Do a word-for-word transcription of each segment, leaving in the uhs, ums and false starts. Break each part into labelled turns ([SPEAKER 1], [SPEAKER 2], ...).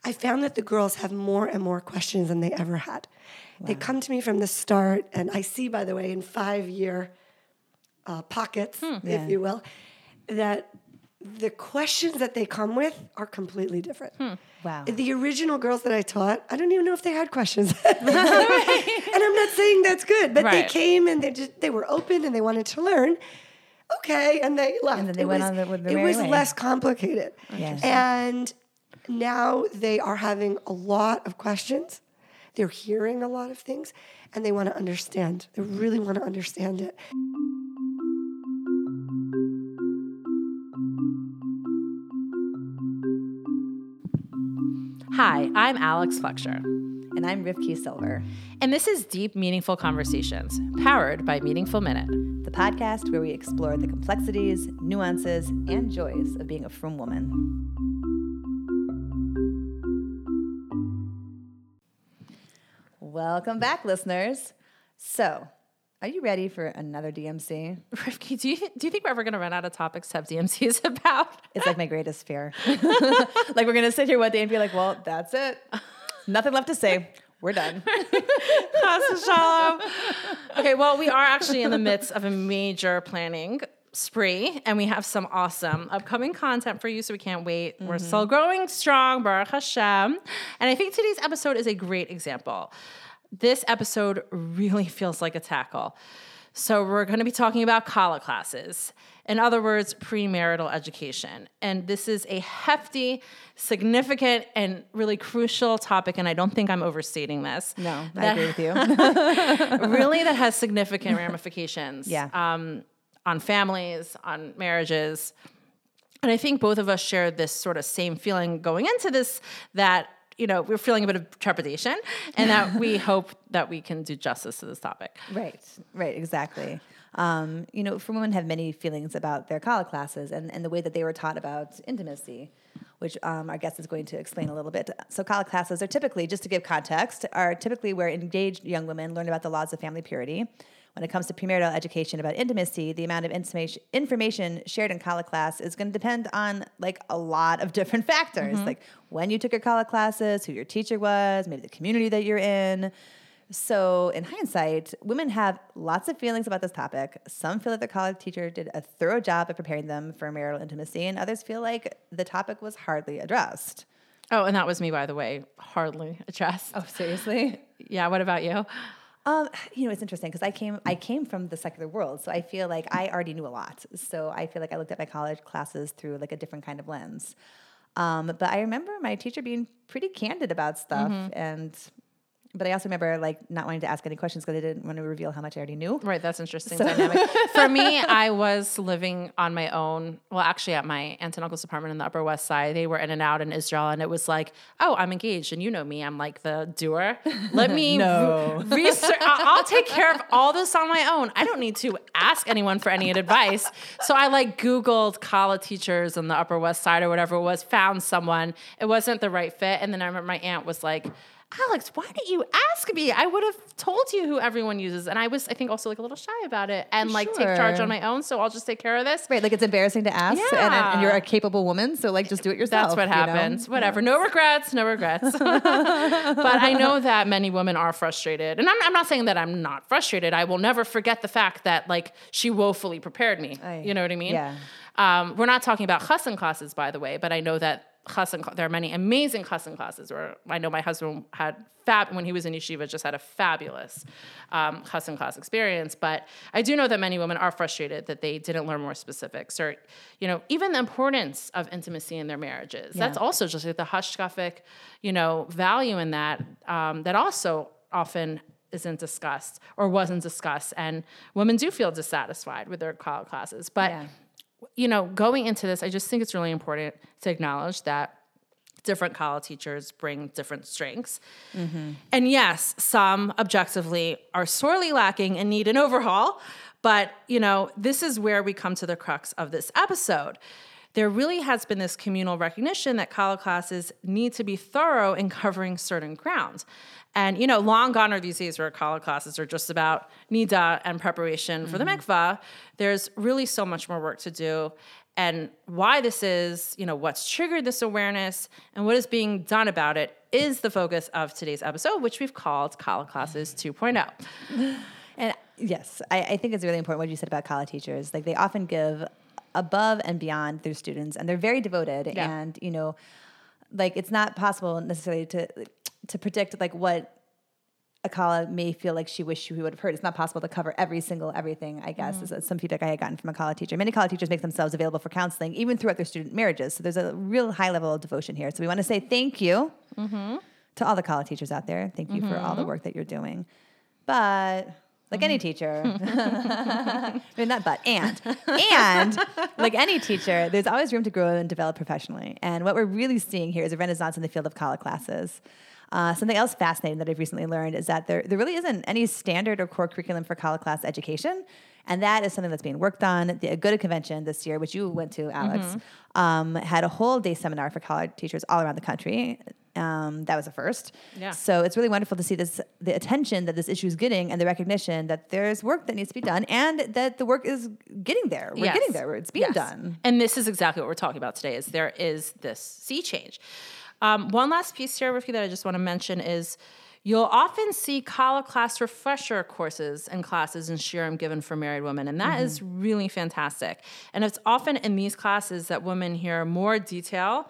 [SPEAKER 1] I found that the girls have more and more questions than they ever had. Wow. They come to me from the start, and I see, by the way, in five-year uh, pockets, hmm. if yeah. you will, that the questions that they come with are completely different. Hmm.
[SPEAKER 2] Wow.
[SPEAKER 1] The original girls that I taught, I don't even know if they had questions. And I'm not saying that's good, but right. they came and they just they were open and they wanted to learn. Okay, and they left.
[SPEAKER 2] And then they
[SPEAKER 1] it
[SPEAKER 2] went
[SPEAKER 1] was,
[SPEAKER 2] on the, with the
[SPEAKER 1] It
[SPEAKER 2] merry
[SPEAKER 1] was
[SPEAKER 2] way.
[SPEAKER 1] less complicated.
[SPEAKER 2] Yes.
[SPEAKER 1] And now they are having a lot of questions. They're hearing a lot of things, and they want to understand. They really want to understand it.
[SPEAKER 3] Hi, I'm Alex Fletcher.
[SPEAKER 2] And I'm Rivki Silver.
[SPEAKER 3] And this is Deep Meaningful Conversations, powered by Meaningful Minute,
[SPEAKER 2] the podcast where we explore the complexities, nuances, and joys of being a frum woman. Welcome back, listeners. So, are you ready for another D M C?
[SPEAKER 3] Rivki, do you, do you think we're ever going to run out of topics to have D M Cs about?
[SPEAKER 2] It's like my greatest fear. Like we're going to sit here one day and be like, well, that's it. Nothing left to say. We're done.
[SPEAKER 3] Okay, well, we are actually in the midst of a major planning spree, and we have some awesome upcoming content for you, so we can't wait. Mm-hmm. We're still growing strong, Baruch Hashem. And I think today's episode is a great example. This episode really feels like a tackle. So we're going to be talking about Kala classes. In other words, premarital education. And this is a hefty, significant, and really crucial topic, and I don't think I'm overstating this.
[SPEAKER 2] No,
[SPEAKER 3] that,
[SPEAKER 2] I agree with you.
[SPEAKER 3] Really, that has significant ramifications
[SPEAKER 2] yeah.
[SPEAKER 3] um, on families, on marriages. And I think both of us shared this sort of same feeling going into this, that you know, we're feeling a bit of trepidation, and that we hope that we can do justice to this topic.
[SPEAKER 2] Right, right, exactly. Um, you know, for women have many feelings about their Kala classes and, and the way that they were taught about intimacy, which um, our guest is going to explain a little bit. So Kala classes are typically, just to give context, are typically where engaged young women learn about the laws of family purity. When it comes to premarital education about intimacy, the amount of information shared in Kala class is going to depend on like a lot of different factors, mm-hmm. like when you took your Kala classes, who your teacher was, maybe the community that you're in. So in hindsight, women have lots of feelings about this topic. Some feel that their Kala teacher did a thorough job of preparing them for marital intimacy, and others feel like the topic was hardly addressed.
[SPEAKER 3] Oh, and that was me, by the way, hardly addressed.
[SPEAKER 2] Oh, seriously?
[SPEAKER 3] Yeah, what about you?
[SPEAKER 2] Um, you know, it's interesting because I came I came from the secular world, so I feel like I already knew a lot. So I feel like I looked at my college classes through like a different kind of lens. Um, but I remember my teacher being pretty candid about stuff, mm-hmm. and but I also remember like not wanting to ask any questions because I didn't want to reveal how much I already knew.
[SPEAKER 3] Right, that's interesting so. dynamic. For me, I was living on my own. Well, actually, at my aunt and uncle's apartment in the Upper West Side. They were in and out in Israel, and it was like, oh, I'm engaged, and you know me, I'm like the doer. Let me
[SPEAKER 2] no.
[SPEAKER 3] re- research. I'll, I'll take care of all this on my own. I don't need to ask anyone for any advice. So I like Googled Kala teachers in the Upper West Side or whatever it was, found someone. It wasn't the right fit, and then I remember my aunt was like, Alex, why didn't you ask me? I would have told you who everyone uses. And I was, I think, also like a little shy about it and like
[SPEAKER 2] sure.
[SPEAKER 3] take charge on my own. So I'll just take care of this.
[SPEAKER 2] Right. Like it's embarrassing to ask
[SPEAKER 3] yeah.
[SPEAKER 2] and, and you're a capable woman. So like just do it yourself.
[SPEAKER 3] That's what happens.
[SPEAKER 2] Know?
[SPEAKER 3] Whatever.
[SPEAKER 2] Yes.
[SPEAKER 3] No regrets. No regrets. But I know that many women are frustrated. And I'm, I'm not saying that I'm not frustrated. I will never forget the fact that like she woefully prepared me.
[SPEAKER 2] I,
[SPEAKER 3] you know what I mean?
[SPEAKER 2] Yeah.
[SPEAKER 3] Um, we're not talking about chassan classes, by the way, but I know that chassan, there are many amazing chassan classes where I know my husband had fab when he was in yeshiva, just had a fabulous um, chassan class experience. But I do know that many women are frustrated that they didn't learn more specifics, or you know, even the importance of intimacy in their marriages. Yeah. That's also just like the hashkafic, you know, value in that um, that also often isn't discussed or wasn't discussed, and women do feel dissatisfied with their Kala classes, but. Yeah. You know, going into this, I just think it's really important to acknowledge that different Kala teachers bring different strengths. Mm-hmm. And yes, some objectively are sorely lacking and need an overhaul. But, you know, this is where we come to the crux of this episode. There really has been this communal recognition that Kala classes need to be thorough in covering certain grounds. And, you know, long gone are these days where Kala classes are just about nida and preparation mm-hmm. for the mikvah. There's really so much more work to do. And why this is, you know, what's triggered this awareness and what is being done about it is the focus of today's episode, which we've called Kala Classes two point oh.
[SPEAKER 2] And yes, I, I think it's really important what you said about Kala teachers. Like they often give above and beyond their students, and they're very devoted.
[SPEAKER 3] Yeah.
[SPEAKER 2] And, you know, like it's not possible necessarily to to predict like what a Kala may feel like she wished she would have heard. It's not possible to cover every single everything, I guess, mm-hmm. is some feedback I had gotten from a Kala teacher. Many Kala teachers make themselves available for counseling, even throughout their student marriages. So there's a real high level of devotion here. So we want to say thank you mm-hmm. to all the Kala teachers out there. Thank you mm-hmm. for all the work that you're doing. But like mm-hmm. any teacher, I mean, not but, and, and like any teacher, there's always room to grow and develop professionally. And what we're really seeing here is a renaissance in the field of Kala classes. Uh, something else fascinating that I've recently learned is that there, there really isn't any standard or core curriculum for Kala class education. And that is something that's being worked on. The Aguda Convention this year, which you went to, Alex, mm-hmm. um, had a whole day seminar for Kala teachers all around the country. Um, that was a first.
[SPEAKER 3] Yeah.
[SPEAKER 2] So it's really wonderful to see this, the attention that this issue is getting and the recognition that there's work that needs to be done and that the work is getting there. We're
[SPEAKER 3] yes.
[SPEAKER 2] getting there. It's being
[SPEAKER 3] yes.
[SPEAKER 2] done.
[SPEAKER 3] And this is exactly what we're talking about today is there is this sea change. Um, one last piece here, Rivki, that I just want to mention is you'll often see Kala class refresher courses and classes in Shiurim given for married women, and that mm-hmm. is really fantastic. And it's often in these classes that women hear more detail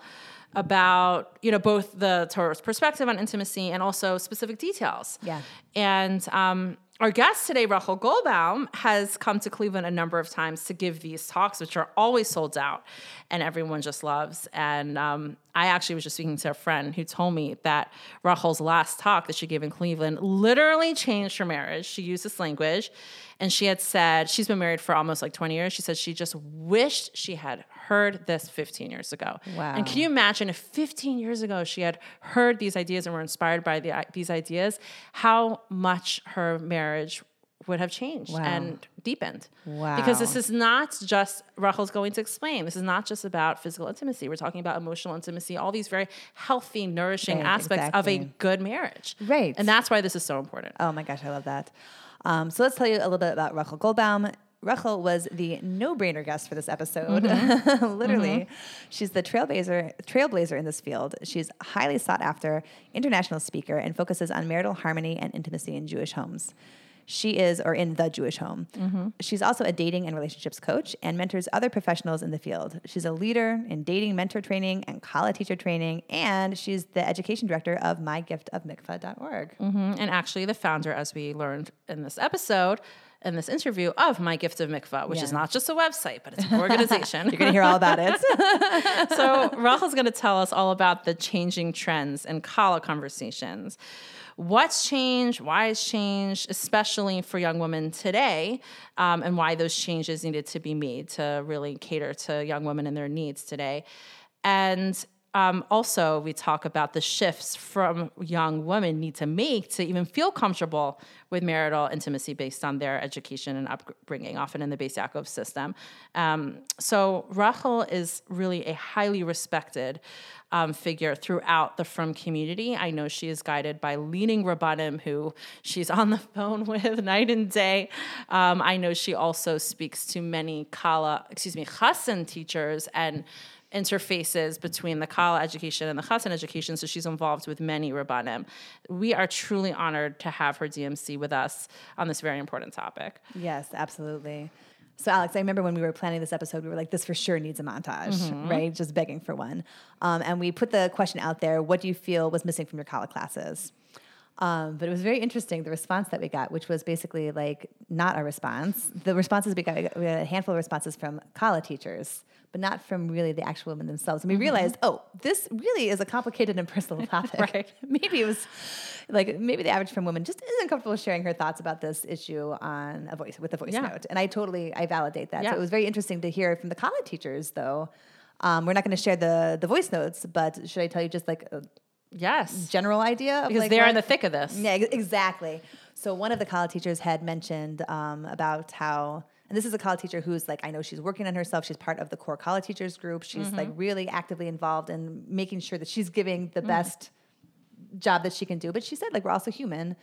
[SPEAKER 3] about, you know, both the Torah's perspective on intimacy and also specific details.
[SPEAKER 2] Yeah.
[SPEAKER 3] And um, our guest today, Rachel Goldbaum, has come to Cleveland a number of times to give these talks, which are always sold out and everyone just loves. And um, I actually was just speaking to a friend who told me that Rachel's last talk that she gave in Cleveland literally changed her marriage. She used this language, and she had said, she's been married for almost like twenty years. She said she just wished she had heard this fifteen years ago.
[SPEAKER 2] Wow.
[SPEAKER 3] And can you imagine if fifteen years ago she had heard these ideas and were inspired by the, these ideas, how much her marriage would have changed
[SPEAKER 2] wow.
[SPEAKER 3] and deepened.
[SPEAKER 2] Wow.
[SPEAKER 3] Because this is not just, Rachel's going to explain, this is not just about physical intimacy. We're talking about emotional intimacy, all these very healthy, nourishing
[SPEAKER 2] right,
[SPEAKER 3] aspects
[SPEAKER 2] exactly.
[SPEAKER 3] of a good marriage.
[SPEAKER 2] Right.
[SPEAKER 3] And that's why this is so important.
[SPEAKER 2] Oh my gosh, I love that. Um, so let's tell you a little bit about Rachel Goldbaum. Rachel was the no-brainer guest for this episode. Mm-hmm. Literally. Mm-hmm. She's the trailblazer, trailblazer in this field. She's a highly sought after international speaker and focuses on marital harmony and intimacy in Jewish homes. She is, or in the Jewish home. Mm-hmm. She's also a dating and relationships coach and mentors other professionals in the field. She's a leader in dating mentor training and Kala teacher training, and she's the education director of my gift of mikvah dot org.
[SPEAKER 3] Mm-hmm. And actually the founder, as we learned in this episode, in this interview, of My Gift of Mikvah, which yeah. is not just a website, but it's an organization.
[SPEAKER 2] You're going to hear all about it.
[SPEAKER 3] So Rachel's going to tell us all about the changing trends in Kala conversations. What's changed, why it's changed, especially for young women today, um, and why those changes needed to be made to really cater to young women and their needs today. And Um, also, we talk about the shifts from young women need to make to even feel comfortable with marital intimacy based on their education and upbringing, often in the Beis Yaakov system. Um, so Rachel is really a highly respected um, figure throughout the Frum community. I know she is guided by leading Rabbanim who she's on the phone with night and day. Um, I know she also speaks to many Kala, excuse me, Chassan teachers and interfaces between the Kala education and the Chassan education, so she's involved with many Rabbanim. We are truly honored to have her D M C with us on this very important topic.
[SPEAKER 2] Yes, absolutely. So Alex, I remember when we were planning this episode, we were like, this for sure needs a montage, mm-hmm. right? Just begging for one. Um, and we put the question out there, what do you feel was missing from your Kala classes? Um, but it was very interesting, the response that we got, which was basically like not a response. The responses we got, we got a handful of responses from Kala teachers, but not from really the actual women themselves. And we mm-hmm. realized, oh, this really is a complicated and personal topic.
[SPEAKER 3] Right.
[SPEAKER 2] Maybe it was like, maybe the average Frum woman just isn't comfortable sharing her thoughts about this issue on a voice, with a voice
[SPEAKER 3] yeah.
[SPEAKER 2] note. And I totally, I validate that.
[SPEAKER 3] Yeah.
[SPEAKER 2] So it was very interesting to hear from the Kala teachers though. Um, we're not going to share the, the voice notes, but should I tell you just like a
[SPEAKER 3] yes.
[SPEAKER 2] general idea? Of
[SPEAKER 3] because
[SPEAKER 2] like
[SPEAKER 3] they're
[SPEAKER 2] what,
[SPEAKER 3] in the thick of this.
[SPEAKER 2] Yeah, exactly. So one of the Kala teachers had mentioned um, about how, and this is a Kala teacher who's like, I know she's working on herself. She's part of the core Kala teachers group. She's mm-hmm. like really actively involved in making sure that she's giving the mm-hmm. best job that she can do. But she said, like, we're also human.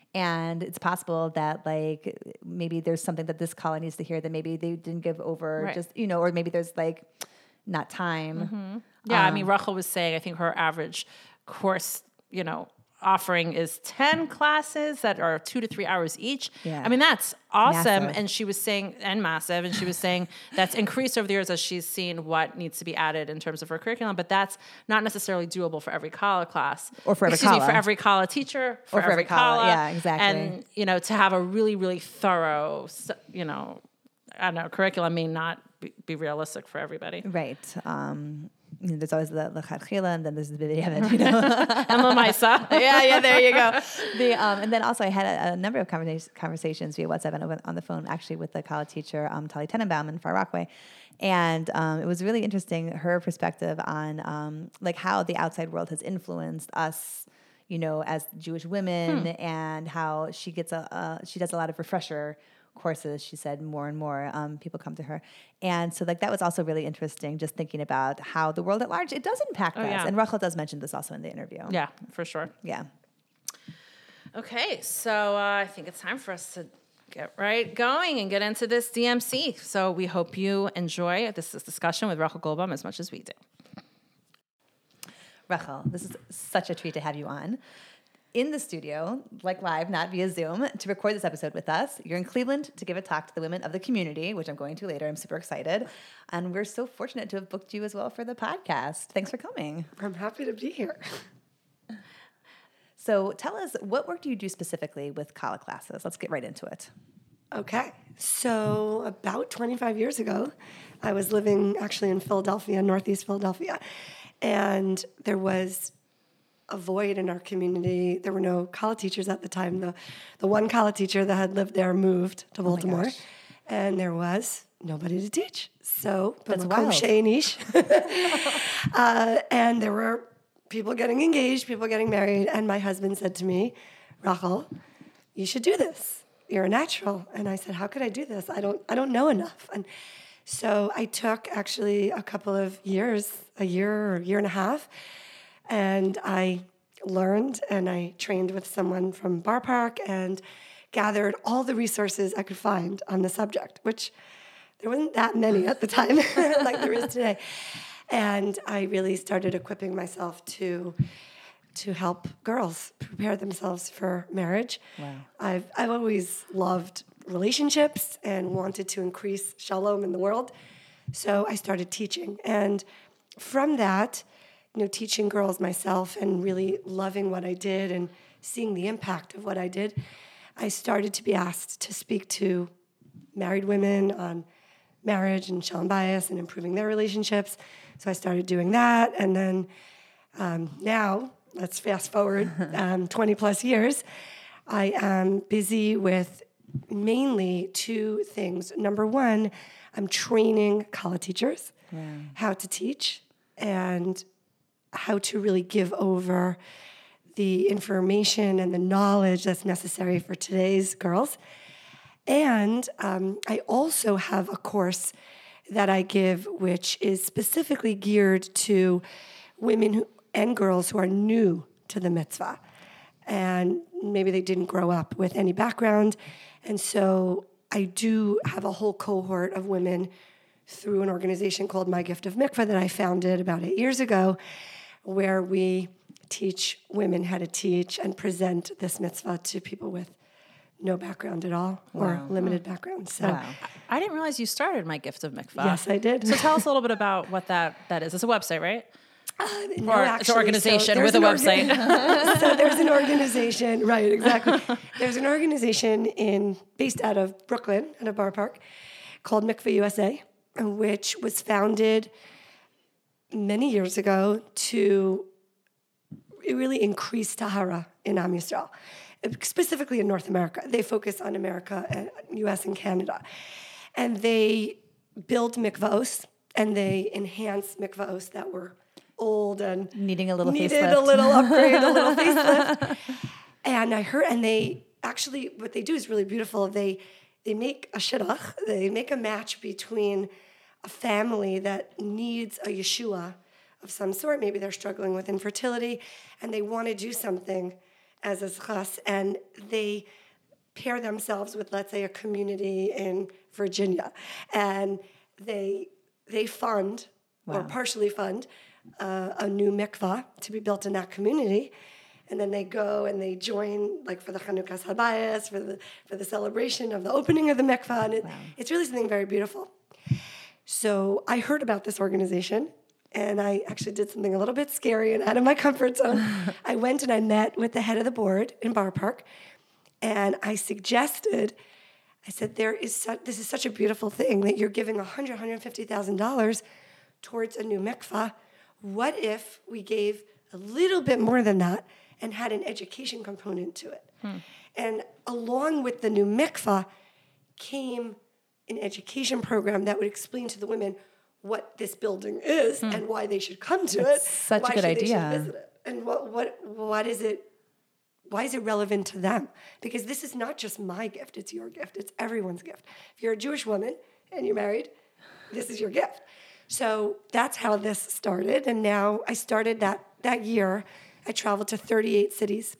[SPEAKER 2] And it's possible that like maybe there's something that this kala needs to hear that maybe they didn't give over,
[SPEAKER 3] Right.
[SPEAKER 2] just, you know, or maybe there's like not time.
[SPEAKER 3] Mm-hmm. Yeah, I mean, Rachel was saying, I think her average course, you know, offering is ten classes that are two to three hours each.
[SPEAKER 2] Yeah.
[SPEAKER 3] I mean, that's awesome.
[SPEAKER 2] Massive.
[SPEAKER 3] And she was saying, and massive, and she was saying that's increased over the years as she's seen what needs to be added in terms of her curriculum, but that's not necessarily doable for every kala class.
[SPEAKER 2] Or for every
[SPEAKER 3] Excuse me,
[SPEAKER 2] kala.
[SPEAKER 3] for every kala teacher, for,
[SPEAKER 2] Or for
[SPEAKER 3] every
[SPEAKER 2] every kala.
[SPEAKER 3] kala.
[SPEAKER 2] Yeah, exactly.
[SPEAKER 3] And, you know, to have a really, really thorough, you know, I don't know, curriculum may not be, be realistic for everybody.
[SPEAKER 2] Right. Um, you know, there's always the L'Chadchila, and then there's the B'diavad, you know.
[SPEAKER 3] And Lamaisa.
[SPEAKER 2] yeah, yeah, there you go. The um, and then also I had a, a number of conversa- conversations via WhatsApp and on- on the phone actually with the college teacher, um, Tali Tenenbaum in Far Rockaway. And um, it was really interesting, her perspective on um, like how the outside world has influenced us, you know, as Jewish women, hmm. and how she gets a, a she does a lot of refresher courses. She said more and more um, people come to her, and so like that was also really interesting. Just thinking about how the world at large it does impact
[SPEAKER 3] oh,
[SPEAKER 2] us,
[SPEAKER 3] yeah.
[SPEAKER 2] and Rachel does mention this also in the interview.
[SPEAKER 3] Yeah, for sure.
[SPEAKER 2] Yeah.
[SPEAKER 3] Okay, so uh, I think it's time for us to get right going and get into this D M C. So we hope you enjoy this, this discussion with Rachel Goldbaum as much as we do.
[SPEAKER 2] Rachel, this is such a treat to have you on in the studio, like live, not via Zoom, to record this episode with us. You're in Cleveland to give a talk to the women of the community, which I'm going to later. I'm super excited. And we're so fortunate to have booked you as well for the podcast. Thanks for coming.
[SPEAKER 1] I'm happy to be here.
[SPEAKER 2] So tell us, what work do you do specifically with Kala classes? Let's get right into it.
[SPEAKER 1] Okay. So about twenty-five years ago, I was living actually in Philadelphia, Northeast Philadelphia, and there was a void in our community. There were no Kala teachers at the time. The the one Kala teacher that had lived there moved to Baltimore,
[SPEAKER 2] oh
[SPEAKER 1] and there was nobody to teach. So,
[SPEAKER 2] That's wild.
[SPEAKER 1] uh, and there were people getting engaged, people getting married, and my husband said to me, Rachel, you should do this. You're a natural. And I said, how could I do this? I don't I don't know enough. And so I took actually a couple of years, a year or a year and a half, and I learned and I trained with someone from Bar Park and gathered all the resources I could find on the subject, which there wasn't that many at the time like there is today. And I really started equipping myself to to help girls prepare themselves for marriage.
[SPEAKER 2] Wow.
[SPEAKER 1] I've I've always loved relationships and wanted to increase shalom in the world. So I started teaching. And from that, you know, teaching girls myself and really loving what I did and seeing the impact of what I did, I started to be asked to speak to married women on marriage and shalom bayis and improving their relationships. So I started doing that. And then um, now, let's fast forward um, twenty plus years, I am busy with mainly two things. Number one, I'm training Kala teachers
[SPEAKER 2] wow.
[SPEAKER 1] how to teach and how to really give over the information and the knowledge that's necessary for today's girls. And um, I also have a course that I give, which is specifically geared to women who, and girls who are new to the mitzvah. And maybe they didn't grow up with any background. And so I do have a whole cohort of women through an organization called My Gift of Mikvah that I founded about eight years ago, where we teach women how to teach and present this mitzvah to people with no background at all or
[SPEAKER 2] Wow.
[SPEAKER 1] limited background. So,
[SPEAKER 2] Wow.
[SPEAKER 3] I didn't realize you started My Gift of Mikvah.
[SPEAKER 1] yes, I did.
[SPEAKER 3] So tell us a little bit about what that, that is. It's a website, right?
[SPEAKER 1] Uh, no,
[SPEAKER 3] Or
[SPEAKER 1] actually,
[SPEAKER 3] it's an organization
[SPEAKER 1] so
[SPEAKER 3] with a
[SPEAKER 1] there's an
[SPEAKER 3] website.
[SPEAKER 1] orga- so there's an organization, right, exactly. There's an organization in based out of Brooklyn, out of Bar Park, called Mikvah U S A, which was founded many years ago to really increase tahara in Am Yisrael, specifically in North America. They focus on America, U S and Canada. And they built mikvaos, and they enhanced mikvaos that were old and
[SPEAKER 2] Needing a little
[SPEAKER 1] needed
[SPEAKER 2] facelift.
[SPEAKER 1] a little upgrade, a little facelift. And I heard, and they actually, what they do is really beautiful. They they make a shidduch, they make a match between a family that needs a Yeshua of some sort. Maybe they're struggling with infertility, and they want to do something as a chas, and they pair themselves with, let's say, a community in Virginia, and they they fund wow. or partially fund uh, a new mikvah to be built in that community, and then they go and they join, like for the Chanukas Habayis, for the for the celebration of the opening of the mikvah, and it, wow. it's really something very beautiful. So I heard about this organization, and I actually did something a little bit scary and out of my comfort zone. I went and I met with the head of the board in Borough Park, and I suggested, I said, there is such, this is such a beautiful thing that you're giving one hundred thousand dollars, one hundred fifty thousand dollars towards a new mikvah. What if we gave a little bit more than that and had an education component to it? Hmm. And along with the new mikvah came an education program that would explain to the women what this building is hmm. and why they should come to
[SPEAKER 2] That's
[SPEAKER 1] it.
[SPEAKER 2] Such
[SPEAKER 1] why
[SPEAKER 2] a good
[SPEAKER 1] should
[SPEAKER 2] idea.
[SPEAKER 1] They should visit it, and what what what is it? Why is it relevant to them? Because this is not just my gift; it's your gift. It's everyone's gift. If you're a Jewish woman and you're married, this is your gift. So that's how this started. And now I started that that year. I traveled to thirty-eight cities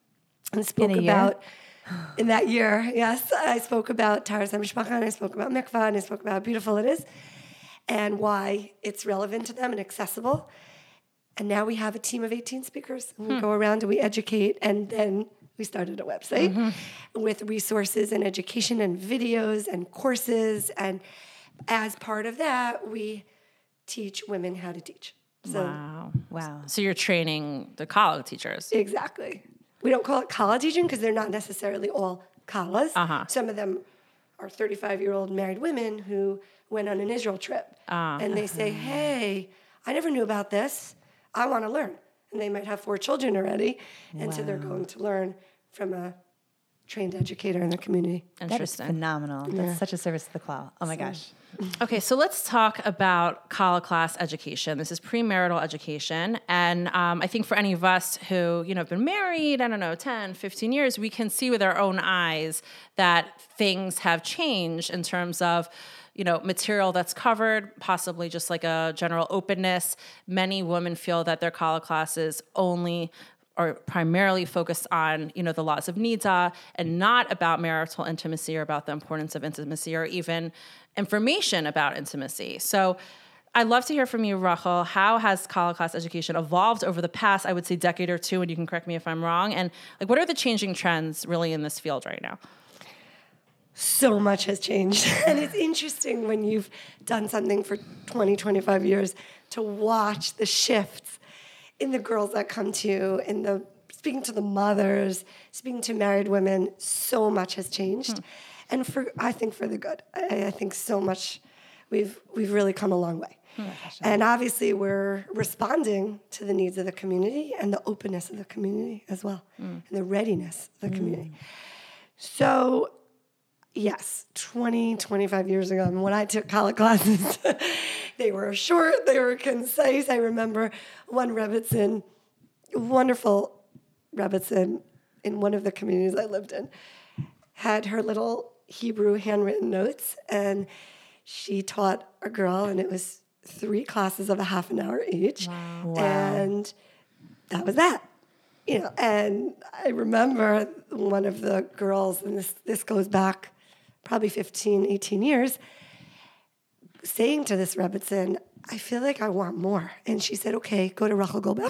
[SPEAKER 1] and spoke
[SPEAKER 2] in
[SPEAKER 1] about. In that year, yes, I spoke about Taharas HaMishpacha, and I spoke about mikvah, and I spoke about how beautiful it is, and why it's relevant to them and accessible. And now we have a team of eighteen speakers. And we hmm. go around and we educate, and then we started a website mm-hmm. with resources and education and videos and courses. And as part of that, we teach women how to teach. So,
[SPEAKER 3] wow.
[SPEAKER 2] Wow.
[SPEAKER 3] So you're training the college teachers.
[SPEAKER 1] Exactly. We don't call it kala teaching because they're not necessarily all kalas.
[SPEAKER 3] Uh-huh.
[SPEAKER 1] Some of them are thirty-five-year-old married women who went on an Israel trip. Uh, and they say, hey, I never knew about this. I want to learn. And they might have four children already. And wow. so they're going to learn from a trained educator in the community.
[SPEAKER 2] That is phenomenal. Yeah. That's such a service to the klal. Oh my so. gosh.
[SPEAKER 3] Okay, so let's talk about Kala class education. This is premarital education. And um, I think for any of us who, you know, have been married, I don't know, ten, fifteen years, we can see with our own eyes that things have changed in terms of, you know, material that's covered, possibly just like a general openness. Many women feel that their Kala classes only are primarily focused on, you know, the laws of nida and not about marital intimacy or about the importance of intimacy or even information about intimacy. So I'd love to hear from you, Rachel. How has Kala class education evolved over the past, I would say, decade or two, and you can correct me if I'm wrong, and like, what are the changing trends really in this field right now?
[SPEAKER 1] So much has changed. And it's interesting when you've done something for twenty, twenty-five years to watch the shifts in the girls that come to you, in the speaking to the mothers, speaking to married women. So much has changed. Hmm. And for I think for the good. I, I think so much we've we've really come a long way. Hmm. And obviously we're responding to the needs of the community and the openness of the community as well, hmm. and the readiness of the hmm. community. So yes, twenty, twenty-five years ago, and when I took Kala classes, they were short, they were concise. I remember one Rebbitzin, wonderful Rebbitzin in one of the communities I lived in, had her little Hebrew handwritten notes, and she taught a girl, and it was three classes of a half an hour each.
[SPEAKER 2] Wow.
[SPEAKER 1] And that was that. You know, and I remember one of the girls, and this, this goes back probably fifteen, eighteen years, saying to this Rebbitzin, I feel like I want more. And she said, okay, go to Rachel Goldbaum.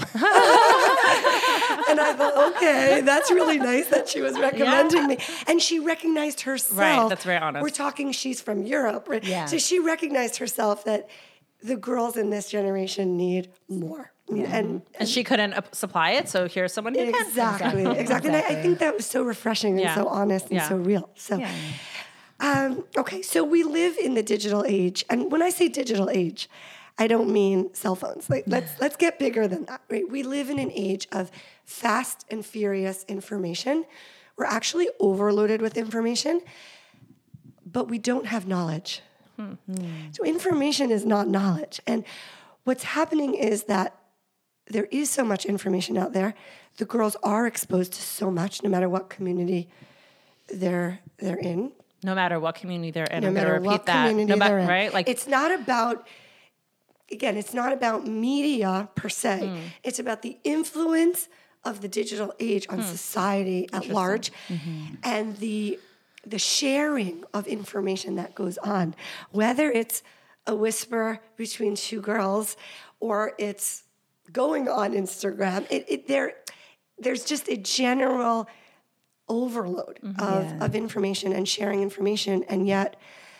[SPEAKER 1] And I thought, okay, that's really nice that she was recommending yeah. me. And she recognized herself.
[SPEAKER 3] Right, that's very honest.
[SPEAKER 1] We're talking, she's from Europe. Right?
[SPEAKER 2] Yeah.
[SPEAKER 1] So she recognized herself that the girls in this generation need more. Yeah. And, and,
[SPEAKER 3] and she couldn't uh, supply it, so here's someone who
[SPEAKER 1] exactly,
[SPEAKER 3] can.
[SPEAKER 1] Exactly, exactly. And I, I think that was so refreshing and
[SPEAKER 3] yeah.
[SPEAKER 1] so honest and
[SPEAKER 3] yeah.
[SPEAKER 1] so real. So.
[SPEAKER 2] Yeah.
[SPEAKER 1] Um, okay, so we live in the digital age, and when I say digital age, I don't mean cell phones. Like, let's let's get bigger than that, right? We live in an age of fast and furious information. We're actually overloaded with information, but we don't have knowledge. Hmm. So information is not knowledge, and what's happening is that there is so much information out there. The girls are exposed to so much, no matter what community they're they're in.
[SPEAKER 3] No matter what community they're in,
[SPEAKER 1] no
[SPEAKER 3] I'm going to repeat
[SPEAKER 1] what
[SPEAKER 3] that.
[SPEAKER 1] Community
[SPEAKER 3] no matter,
[SPEAKER 1] they're in.
[SPEAKER 3] right? Like
[SPEAKER 1] it's not about. Again, it's not about media per se. Mm. It's about the influence of the digital age on society at large, and the the sharing of information that goes on, whether it's a whisper between two girls or it's going on Instagram. It, it there, there's just a general overload of,
[SPEAKER 2] Yeah.
[SPEAKER 1] of information and sharing information, and yet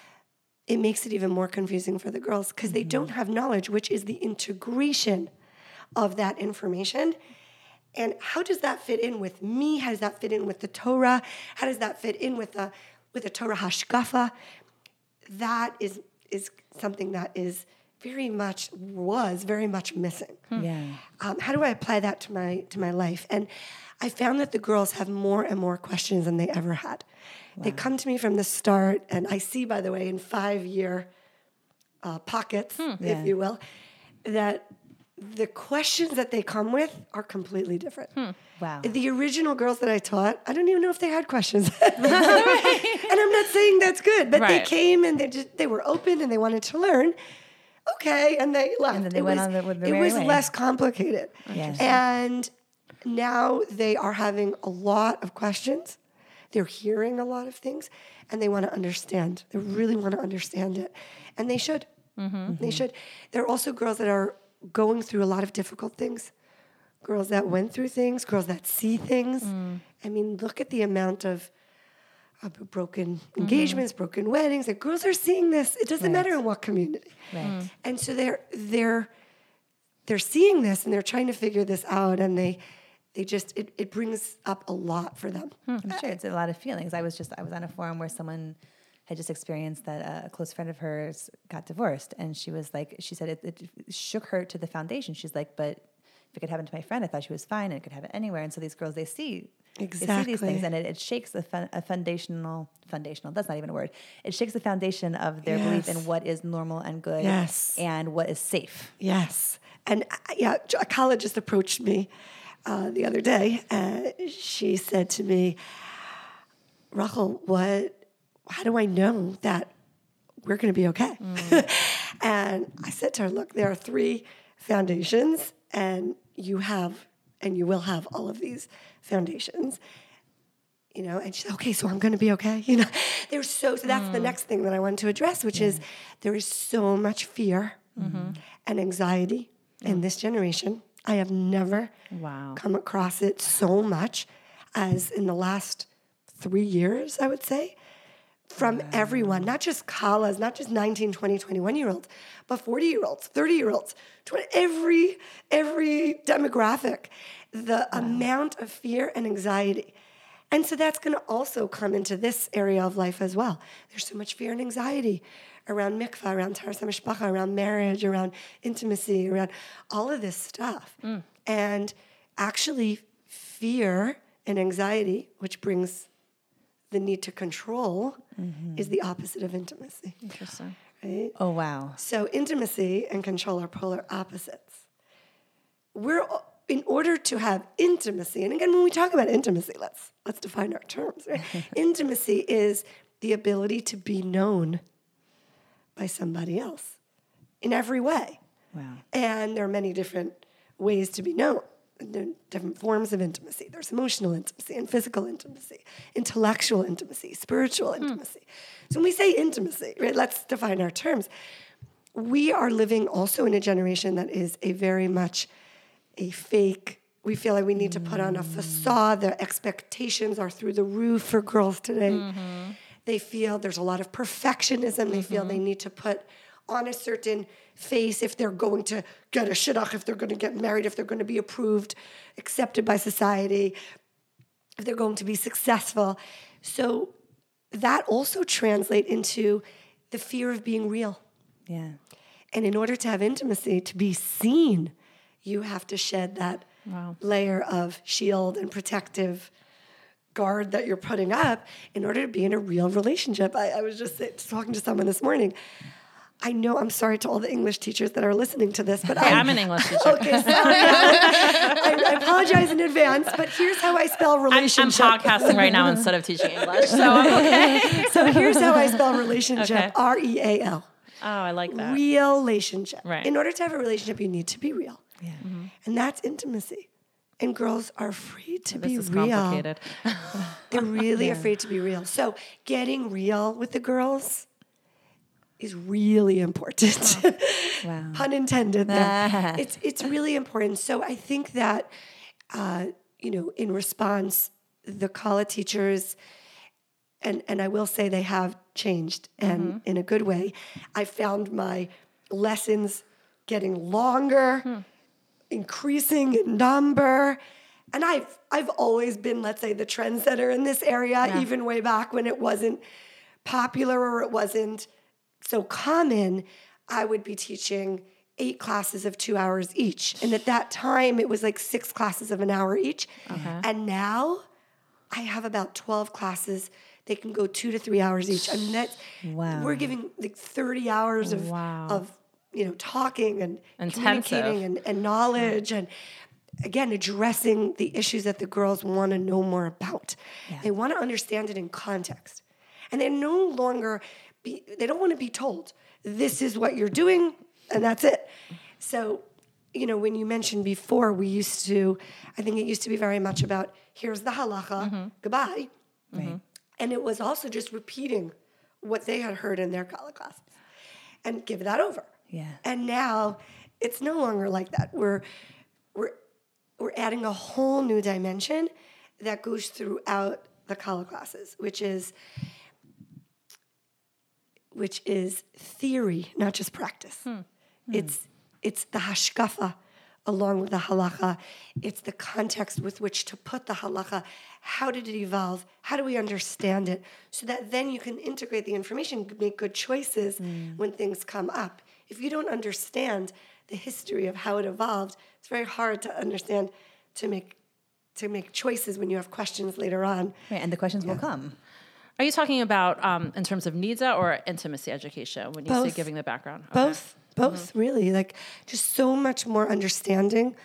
[SPEAKER 1] it makes it even more confusing for the girls because they don't have knowledge, which is the integration of that information. And how does that fit in with me? How does that fit in with the Torah? How does that fit in with the with the Torah hashkafa? That is is something that is very much was very much missing.
[SPEAKER 2] Yeah.
[SPEAKER 1] Um, how do I apply that to my to my life? And I found that the girls have more and more questions than they ever had. They come to me from the start, and I see, by the way, in five-year uh, pockets,
[SPEAKER 2] Yeah.
[SPEAKER 1] if you will, that the questions that they come with are completely different.
[SPEAKER 2] Wow.
[SPEAKER 1] The original girls that I taught, I don't even know if they had questions. And I'm not saying that's good, but they
[SPEAKER 3] Right.
[SPEAKER 1] came and they just they were open and they wanted to learn. Okay, and they left.
[SPEAKER 2] And then they
[SPEAKER 1] it
[SPEAKER 2] went
[SPEAKER 1] was,
[SPEAKER 2] on the- with their
[SPEAKER 1] It
[SPEAKER 2] merry
[SPEAKER 1] was
[SPEAKER 2] way.
[SPEAKER 1] less complicated.
[SPEAKER 2] Yes.
[SPEAKER 1] And now they are having a lot of questions. They're hearing a lot of things, and they want to understand. They really want to understand it, and they should. They should. There are also girls that are going through a lot of difficult things. Girls that went through things. Girls that see things. I mean, look at the amount of uh, broken engagements, broken weddings. Like, girls are seeing this. It doesn't
[SPEAKER 2] Right.
[SPEAKER 1] matter in what community.
[SPEAKER 2] Right.
[SPEAKER 1] And so they're they're they're seeing this and they're trying to figure this out, and they they just it, it brings up a lot for them.
[SPEAKER 2] I'm sure it's a lot of feelings. I was just I was on a forum where someone had just experienced that a close friend of hers got divorced, and she was like, she said it, it shook her to the foundation. She's like, but if it could happen to my friend, I thought she was fine, and it could happen anywhere. And so these girls, they see they see these
[SPEAKER 1] Exactly.
[SPEAKER 2] things, and it, it shakes a, fun, a foundational foundational. That's not even a word. It shakes the foundation of their belief in
[SPEAKER 1] Yes.
[SPEAKER 2] what is normal and good,
[SPEAKER 1] Yes.
[SPEAKER 2] and what is safe.
[SPEAKER 1] Yes. And uh, yeah, a college just approached me uh, the other day. Uh, she said to me, Rachel, what, how do I know that we're going to be okay? And I said to her, look, there are three foundations, and you have, and you will have all of these foundations. You know, and she said, okay, so I'm going to be okay. You know, there's so, so that's the next thing that I wanted to address, which is there is so much fear and anxiety in this generation. I have never
[SPEAKER 2] Wow.
[SPEAKER 1] come across it so much as in the last three years, I would say, from everyone, not just Kalas, not just nineteen, twenty, twenty-one-year-olds, but forty-year-olds, thirty-year-olds, twenty, every, every demographic, the amount of fear and anxiety. And so that's going to also come into this area of life as well. There's so much fear and anxiety around mikvah, around taharas hamishpacha, around marriage, around intimacy, around all of this stuff. And actually, fear and anxiety, which brings the need to control, is the opposite of intimacy.
[SPEAKER 3] Interesting.
[SPEAKER 1] Right?
[SPEAKER 2] Oh, wow.
[SPEAKER 1] So intimacy and control are polar opposites. We're in order to have intimacy, and again, when we talk about intimacy, let's let's define our terms. Right? Intimacy is the ability to be known by somebody else in every way.
[SPEAKER 2] Wow.
[SPEAKER 1] And there are many different ways to be known. There are different forms of intimacy. There's emotional intimacy and physical intimacy, intellectual intimacy, spiritual intimacy. So when we say intimacy, right, let's define our terms. We are living also in a generation that is a very much a fake. We feel like we need to put on a facade. The expectations are through the roof for girls today. They feel there's a lot of perfectionism. They feel they need to put on a certain face if they're going to get a shidduch, if they're going to get married, if they're going to be approved, accepted by society, if they're going to be successful. So that also translates into the fear of being real.
[SPEAKER 2] Yeah.
[SPEAKER 1] And in order to have intimacy, to be seen, you have to shed that
[SPEAKER 3] Wow.
[SPEAKER 1] layer of shield and protective guard that you're putting up in order to be in a real relationship. I, I was just sit- talking to someone this morning. I know, I'm sorry to all the English teachers that are listening to this, but
[SPEAKER 3] Hey,
[SPEAKER 1] I,
[SPEAKER 3] I'm an English teacher.
[SPEAKER 1] Okay, sorry. I, I apologize in advance, but here's how I spell
[SPEAKER 3] I'm, I'm
[SPEAKER 1] relationship.
[SPEAKER 3] podcasting right now instead of teaching English, so I'm okay.
[SPEAKER 1] So here's how I spell relationship,
[SPEAKER 3] Okay.
[SPEAKER 1] R E A L.
[SPEAKER 3] Oh, I like that.
[SPEAKER 1] Real relationship.
[SPEAKER 3] Right.
[SPEAKER 1] In order to have a relationship, you need to be real.
[SPEAKER 2] Yeah.
[SPEAKER 1] And that's intimacy. And girls are afraid to
[SPEAKER 3] This
[SPEAKER 1] be
[SPEAKER 3] is
[SPEAKER 1] real.
[SPEAKER 3] complicated.
[SPEAKER 1] They're really afraid to be real. So getting real with the girls is really important.
[SPEAKER 2] Wow.
[SPEAKER 1] Pun intended there. it's it's really important. So I think that uh, you know, in response, the Kala teachers, and and I will say they have changed, and mm-hmm. in a good way. I found my lessons getting longer, hmm. increasing in number. And I've I've always been, let's say, the trendsetter in this area, yeah. even way back when it wasn't popular or it wasn't so common. I would be teaching eight classes of two hours each. And at that time, it was like six classes of an hour each. Okay. And now I have about twelve classes. They can go two to three hours each. I mean, that's, wow. we're giving like thirty hours of, wow. of you know, talking and
[SPEAKER 3] Intensive.
[SPEAKER 1] communicating and, and knowledge and, again, addressing the issues that the girls want to know more about. Yeah. They want to understand it in context. And they no longer, be, they don't want to be told, this is what you're doing, and that's it. So, you know, when you mentioned before, we used to, I think it used to be very much about, here's the halacha, mm-hmm. goodbye. Mm-hmm. And it was also just repeating what they had heard in their Kala classes and give that over.
[SPEAKER 2] Yeah.
[SPEAKER 1] And now it's no longer like that. We're we're we're adding a whole new dimension that goes throughout the Kala classes, which is which is theory, not just practice. Hmm. Hmm. It's it's the hashkafa along with the halacha. It's the context with which to put the halacha. How did it evolve? How do we understand it? So that then you can integrate the information, make good choices mm. when things come up. If you don't understand the history of how it evolved, it's very hard to understand, to make to make choices when you have questions later on.
[SPEAKER 2] Right, and the questions yeah. will come.
[SPEAKER 3] Are you talking about um, in terms of nidza or intimacy education when you
[SPEAKER 1] Both.
[SPEAKER 3] say giving the background?
[SPEAKER 1] Okay. Both. Both, mm-hmm. really. Like, just so much more understanding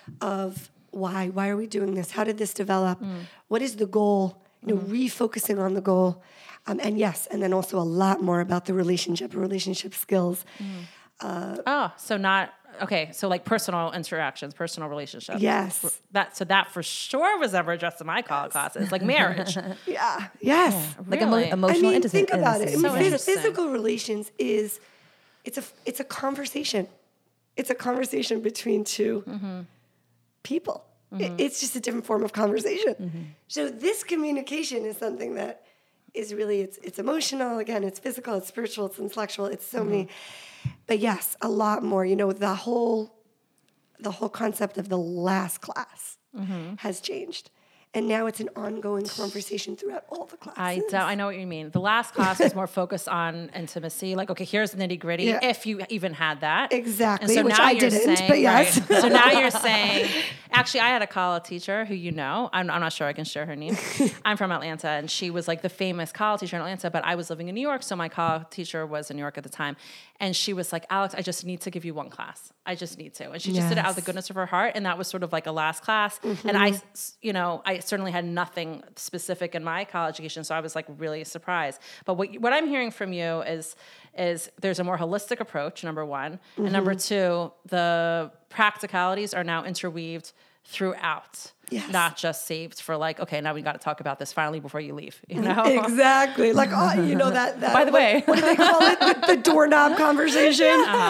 [SPEAKER 1] of why. Why are we doing this? How did this develop? Mm. What is the goal? You know, mm-hmm. refocusing on the goal. Um, and yes, and then also a lot more about the relationship, relationship skills.
[SPEAKER 3] Mm. Uh, oh, so not, okay, so like personal interactions, personal relationships.
[SPEAKER 1] Yes.
[SPEAKER 3] That So that for sure was ever addressed in my college yes. classes, like marriage.
[SPEAKER 1] yeah, yes. Yeah.
[SPEAKER 2] Like really? emo- emotional
[SPEAKER 1] I mean,
[SPEAKER 2] intimacy.
[SPEAKER 1] think about it. I
[SPEAKER 3] so
[SPEAKER 1] mean, physical relations is, it's a, it's a conversation. It's a conversation between two mm-hmm. people. Mm-hmm. It's just a different form of conversation. Mm-hmm. So this communication is something that is really, it's it's emotional, again, it's physical, it's spiritual, it's intellectual, it's so mm-hmm. many. But yes, a lot more. You know, the whole the whole concept of the last class mm-hmm. has changed. And now it's an ongoing conversation throughout all the classes.
[SPEAKER 3] I don't, I know what you mean. The last class was more focused on intimacy. Like, okay, here's the nitty gritty, yeah. if you even had that.
[SPEAKER 1] Exactly,
[SPEAKER 3] so
[SPEAKER 1] which I didn't,
[SPEAKER 3] saying,
[SPEAKER 1] but yes.
[SPEAKER 3] Right, so now you're saying, actually, I had a Kala teacher who you know. I'm, I'm not sure I can share her name. I'm from Atlanta, and she was like the famous Kala teacher in Atlanta, but I was living in New York, so my Kala teacher was in New York at the time. And she was like, Alex, I just need to give you one class. I just need to. And she just yes. did it out of the goodness of her heart. And that was sort of like a last class. Mm-hmm. And I, you know, I certainly had nothing specific in my college education. So I was like really surprised. But what, what I'm hearing from you is, is there's a more holistic approach, number one. Mm-hmm. And number two, the practicalities are now interweaved throughout. Yes. Not just saved for like, okay, now we got to talk about this finally before you leave. You know
[SPEAKER 1] exactly. Like, oh, you know that. that
[SPEAKER 3] By the
[SPEAKER 1] what,
[SPEAKER 3] way,
[SPEAKER 1] what do they call it? The, the doorknob conversation.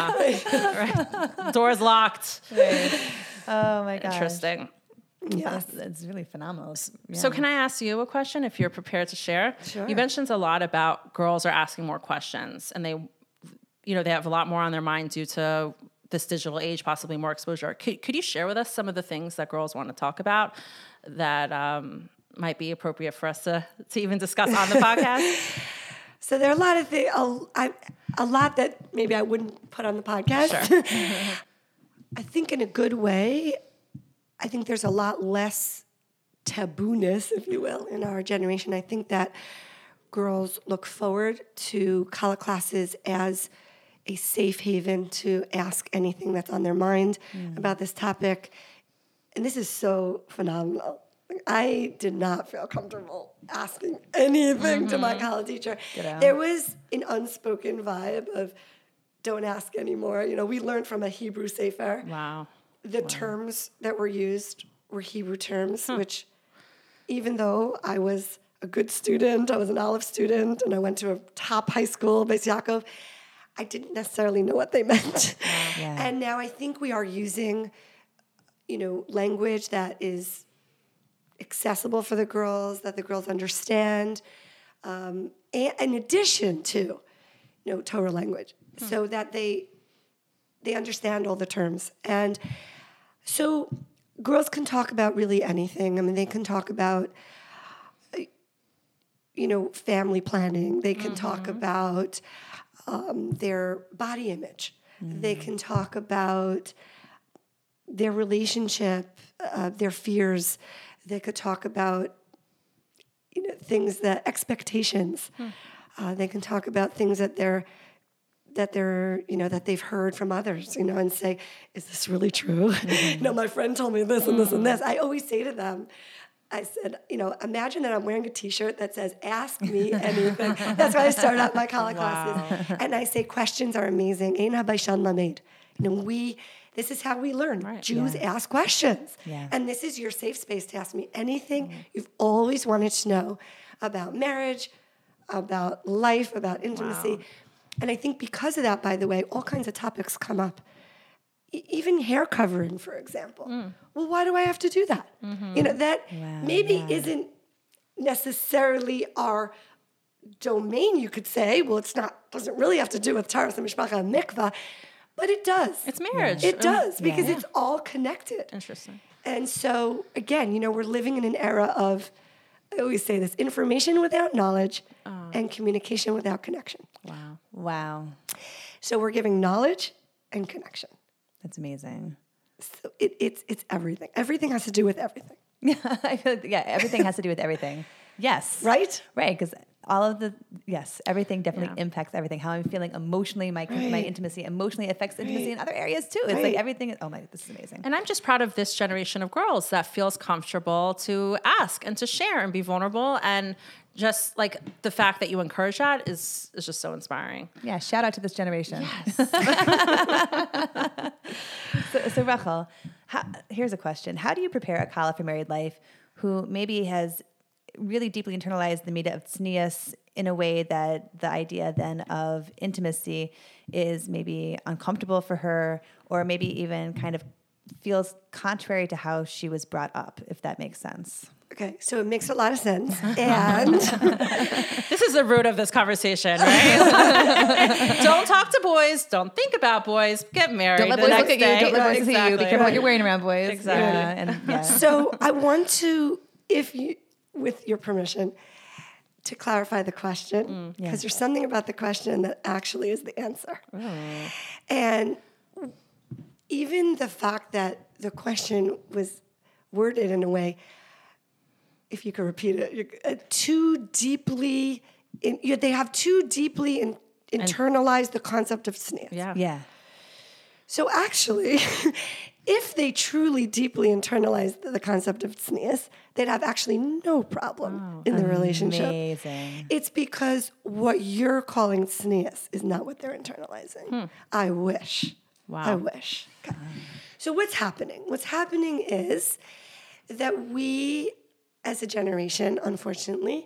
[SPEAKER 3] Uh-huh. Right. Doors locked.
[SPEAKER 2] Right. Oh my god.
[SPEAKER 3] Interesting.
[SPEAKER 1] Yes,
[SPEAKER 2] that's, that's really phenomenal. Yeah.
[SPEAKER 3] So, can I ask you a question if you're prepared to share?
[SPEAKER 1] Sure.
[SPEAKER 3] You mentioned a lot about girls are asking more questions, and they, you know, they have a lot more on their mind due to this digital age, possibly more exposure. Could, could you share with us some of the things that girls want to talk about that um, might be appropriate for us to, to even discuss on the podcast?
[SPEAKER 1] So there are a lot of things, a, I, a lot that maybe I wouldn't put on the podcast.
[SPEAKER 3] Sure.
[SPEAKER 1] I think in a good way, I think there's a lot less tabooness, if you will, in our generation. I think that girls look forward to Kala classes as a safe haven to ask anything that's on their mind mm. about this topic. And this is so phenomenal. Like, I did not feel comfortable asking anything mm-hmm. to my Kala teacher. There was an unspoken vibe of don't ask anymore. You know, we learned from a Hebrew sefer.
[SPEAKER 3] Wow.
[SPEAKER 1] The
[SPEAKER 3] wow.
[SPEAKER 1] terms that were used were Hebrew terms, huh. which even though I was a good student, I was an Aleph student, and I went to a top high school, Beis Yaakov, I didn't necessarily know what they meant. Yeah. And now I think we are using, you know, language that is accessible for the girls, that the girls understand, um, and in addition to, you know, Torah language, hmm. so that they they understand all the terms. And so girls can talk about really anything. I mean, they can talk about, you know, family planning. They can mm-hmm. talk about um, their body image. Mm-hmm. They can talk about their relationship, uh, their fears. They could talk about, you know, things that expectations. Hmm. Uh, they can talk about things that they're that they're, you know, that they've heard from others, you know, and say, is this really true? Mm-hmm. No, my friend told me this and this and this. I always say to them, I said, you know, imagine that I'm wearing a T-shirt that says, ask me anything. That's why I start out my Kala wow. classes. And I say, questions are amazing. Ein habayshan lamed. You know, we, this is how we learn. Right. Jews yeah. ask questions. Yeah. And this is your safe space to ask me anything mm-hmm. you've always wanted to know about marriage, about life, about intimacy. Wow. And I think because of that, by the way, all kinds of topics come up. E- even hair covering, for example. Mm. Well, why do I have to do that? Mm-hmm. You know, that wow, maybe yeah. isn't necessarily our domain, you could say. Well, it's not, doesn't really have to do with Taras and Mishpacha and Mikvah, but it does.
[SPEAKER 3] It's marriage.
[SPEAKER 1] It does, because
[SPEAKER 3] yeah.
[SPEAKER 1] it's all connected.
[SPEAKER 3] Interesting.
[SPEAKER 1] And so, again, you know, we're living in an era of, I always say this, information without knowledge oh. and communication without connection.
[SPEAKER 2] Wow. Wow.
[SPEAKER 1] So we're giving knowledge and connection.
[SPEAKER 2] That's amazing.
[SPEAKER 1] So it, it's it's everything. Everything has to do with everything.
[SPEAKER 2] Yeah, I feel like, yeah, everything has to do with everything. Yes.
[SPEAKER 1] Right?
[SPEAKER 2] Right, because all of the, yes, everything definitely
[SPEAKER 3] yeah.
[SPEAKER 2] impacts everything. How I'm feeling emotionally, my right. my intimacy emotionally affects intimacy right. in other areas too. It's right. like everything, oh my, this is amazing.
[SPEAKER 3] And I'm just proud of this generation of girls that feels comfortable to ask and to share and be vulnerable. And just like the fact that you encourage that is, is just so inspiring.
[SPEAKER 2] Yeah, shout out to this generation.
[SPEAKER 3] Yes.
[SPEAKER 2] so, so Rachel, how, here's a question. How do you prepare a Kala for married life who maybe has really deeply internalized the midah of tznius in a way that the idea then of intimacy is maybe uncomfortable for her, or maybe even kind of feels contrary to how she was brought up, if that makes sense?
[SPEAKER 1] Okay, so it makes a lot of sense. And
[SPEAKER 3] this is the root of this conversation, right? Don't talk to boys. Don't think about boys. Get married.
[SPEAKER 2] Don't let boys look at you. Don't let boys
[SPEAKER 3] exactly.
[SPEAKER 2] see you. Be careful what you're wearing around boys.
[SPEAKER 3] Exactly.
[SPEAKER 2] Yeah, and, yeah.
[SPEAKER 1] So I want to, if you, with your permission, to clarify the question, because mm, yeah. there's something about the question that actually is the answer. Oh. And even the fact that the question was worded in a way, if you could repeat it, you're, uh, too deeply, in, you, they have too deeply in, internalized the concept of tznius.
[SPEAKER 3] Yeah.
[SPEAKER 2] Yeah.
[SPEAKER 1] So actually, if they truly deeply internalized the, the concept of tznius, they'd have actually no problem oh, in the relationship.
[SPEAKER 2] Amazing.
[SPEAKER 1] It's because what you're calling tznius is not what they're internalizing. Hmm. I wish.
[SPEAKER 3] Wow.
[SPEAKER 1] I wish. Okay. So what's happening? What's happening is that we, as a generation, unfortunately,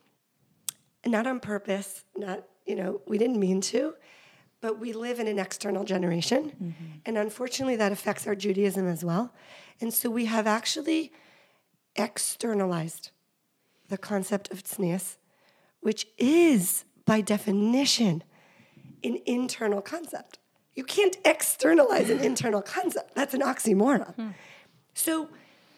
[SPEAKER 1] not on purpose, not, you know, we didn't mean to, but we live in an external generation. Mm-hmm. And unfortunately, that affects our Judaism as well. And so we have actually externalized the concept of tznius, which is, by definition, an internal concept. You can't externalize an internal concept. That's an oxymoron. Hmm. So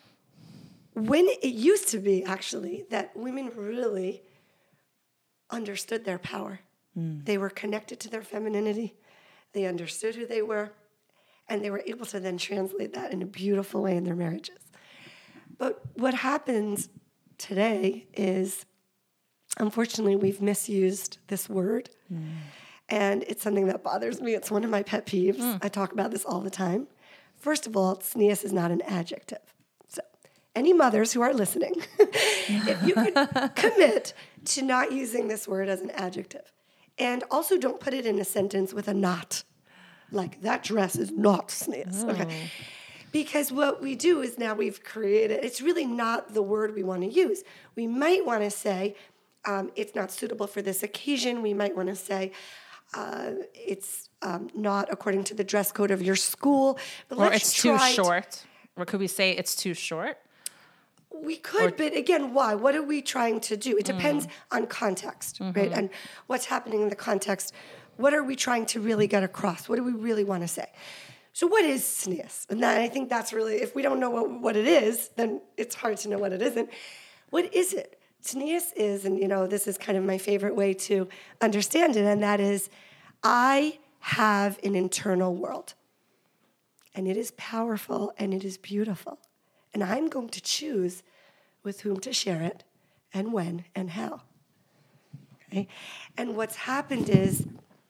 [SPEAKER 1] when it used to be, actually, that women really understood their power. Mm. They were connected to their femininity. They understood who they were. And they were able to then translate that in a beautiful way in their marriages. But what happens today is, unfortunately, we've misused this word. Mm. And it's something that bothers me. It's one of my pet peeves. Mm. I talk about this all the time. First of all, tznius is not an adjective. So any mothers who are listening, if you could commit to not using this word as an adjective. And also don't put it in a sentence with a not. Like, that dress is not tznius. Oh. Okay. Because what we do is now we've created, it's really not the word we want to use. We might want to say, um, it's not suitable for this occasion. We might want to say, uh, it's um, not according to the dress code of your school. But
[SPEAKER 3] Or
[SPEAKER 1] let's
[SPEAKER 3] it's too
[SPEAKER 1] try
[SPEAKER 3] short. Or could we say it's too short?
[SPEAKER 1] We could, but again, why? What are we trying to do? It depends mm. on context, mm-hmm. right? And what's happening in the context. What are we trying to really get across? What do we really want to say? So what is tznius? And that, I think that's really, if we don't know what, what it is, then it's hard to know what it isn't. What is it? Tznius is, and you know, this is kind of my favorite way to understand it, and that is, I have an internal world. And it is powerful, and it is beautiful. And I'm going to choose with whom to share it, and when, and how. Okay? And what's happened is,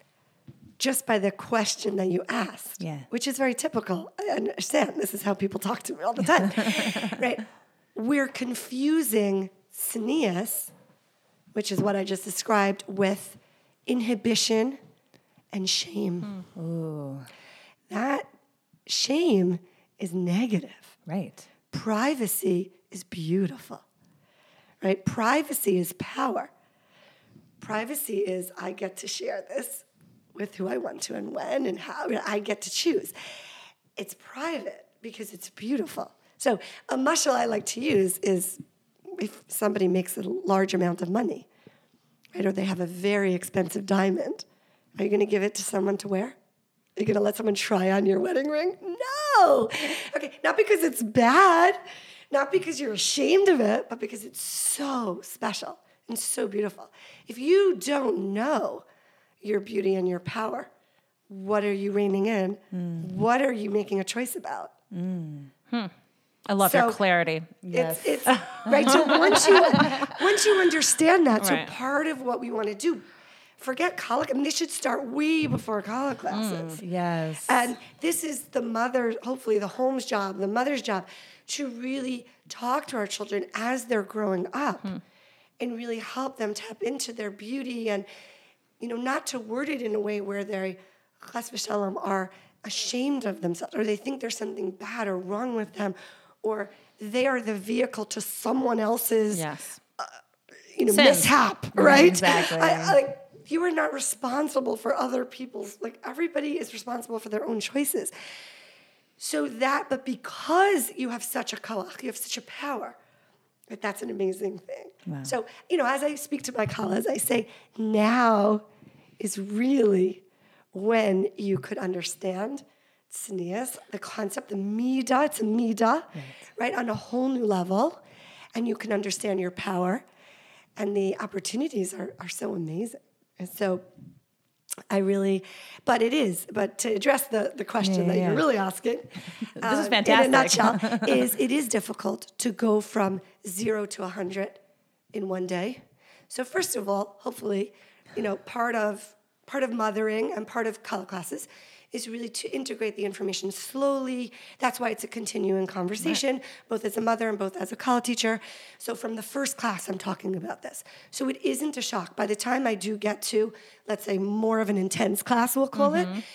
[SPEAKER 1] just by the question that you asked,
[SPEAKER 2] yeah.
[SPEAKER 1] which is very typical. I understand. This is how people talk to me all the time, right? We're confusing tznius, which is what I just described, with inhibition and shame.
[SPEAKER 2] Mm. Ooh.
[SPEAKER 1] That shame is negative.
[SPEAKER 2] Right.
[SPEAKER 1] Privacy is beautiful, right? Privacy is power. Privacy is, I get to share this with who I want to and when and how. I get to choose. It's private because it's beautiful. So a mashal I like to use is if somebody makes a large amount of money, right, or they have a very expensive diamond, are you going to give it to someone to wear? Are you going to let someone try on your wedding ring? No. Okay, not because it's bad, not because you're ashamed of it, but because it's so special and so beautiful. If you don't know your beauty and your power, what are you reining in? Mm. What are you making a choice about?
[SPEAKER 3] Mm. Hmm. I love
[SPEAKER 1] so
[SPEAKER 3] your clarity.
[SPEAKER 1] Yes. It's, it's right. So once you once you understand that,
[SPEAKER 3] right.
[SPEAKER 1] so part of what we want to do, forget college. I mean, they should start way before college classes.
[SPEAKER 2] Mm. Yes.
[SPEAKER 1] And this is the mother, hopefully the home's job, the mother's job, to really talk to our children as they're growing up, hmm. and really help them tap into their beauty, and you know, not to word it in a way where they, chas v'shalom, are ashamed of themselves, or they think there's something bad or wrong with them, or they are the vehicle to someone else's,
[SPEAKER 3] yes.
[SPEAKER 1] uh, you know,
[SPEAKER 3] Sin.
[SPEAKER 1] mishap, right?
[SPEAKER 2] Exactly.
[SPEAKER 1] I, I, like, you are not responsible for other people's, like, everybody is responsible for their own choices. So that, but because you have such a koach, you have such a power, but that's an amazing thing.
[SPEAKER 2] Wow.
[SPEAKER 1] So, you know, as I speak to my colleagues, I say, now is really when you could understand tznius, the concept, the midah, it's a midah, right. right, on a whole new level, and you can understand your power, and the opportunities are, are so amazing. And so I really, but it is, but to address the, the question yeah, that yeah. you're really asking,
[SPEAKER 3] this
[SPEAKER 1] um,
[SPEAKER 3] is fantastic.
[SPEAKER 1] in a nutshell, is it is difficult to go from zero to one hundred in one day. So first of all, hopefully, you know, part of part of mothering and part of color classes is really to integrate the information slowly. That's why it's a continuing conversation, right. both as a mother and both as a college teacher. So from the first class, I'm talking about this. So it isn't a shock. By the time I do get to, let's say, more of an intense class, we'll call mm-hmm. it,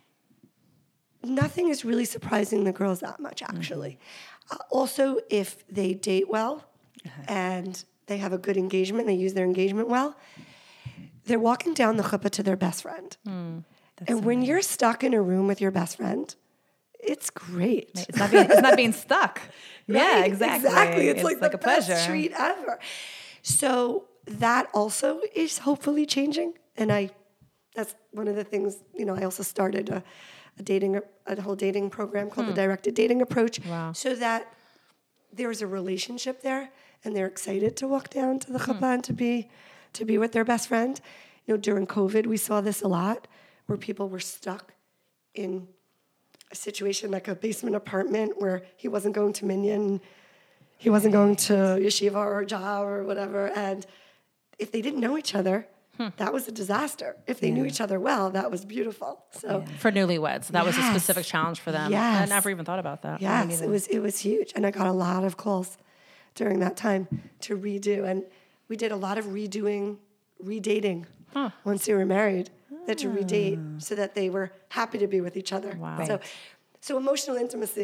[SPEAKER 1] nothing is really surprising the girls that much, actually. Mm-hmm. Uh, also, if they date well uh-huh. and they have a good engagement, they use their engagement well, they're walking down the chuppah to their best friend. Mm. That's and so when nice. You're stuck in a room with your best friend, it's great.
[SPEAKER 2] Right. It's, not being, it's not being stuck.
[SPEAKER 1] Right?
[SPEAKER 2] Yeah, exactly.
[SPEAKER 1] Exactly. It's,
[SPEAKER 2] it's
[SPEAKER 1] like,
[SPEAKER 2] like
[SPEAKER 1] the
[SPEAKER 2] a pleasure.
[SPEAKER 1] best treat ever. So that also is hopefully changing. And I, that's one of the things, you know, I also started a, a dating, a whole dating program called hmm. the Directed Dating Approach. Wow. So that there's a relationship there and they're excited to walk down to the chuppah hmm. and to be, to be with their best friend. You know, during COVID, we saw this a lot, where people were stuck in a situation like a basement apartment where he wasn't going to Minyan, he wasn't going to yeshiva or Jah or whatever. And if they didn't know each other, hmm. that was a disaster. If they yeah. knew each other well, that was beautiful. So
[SPEAKER 3] yeah. For newlyweds, that yes. was a specific challenge for them.
[SPEAKER 1] Yes.
[SPEAKER 3] I never even thought about that.
[SPEAKER 1] Yes, it was, it was huge. And I got a lot of calls during that time to redo. And we did a lot of redoing, redating huh. once they were married. That to redate so that they were happy to be with each other.
[SPEAKER 3] Wow.
[SPEAKER 1] Right. So, so emotional intimacy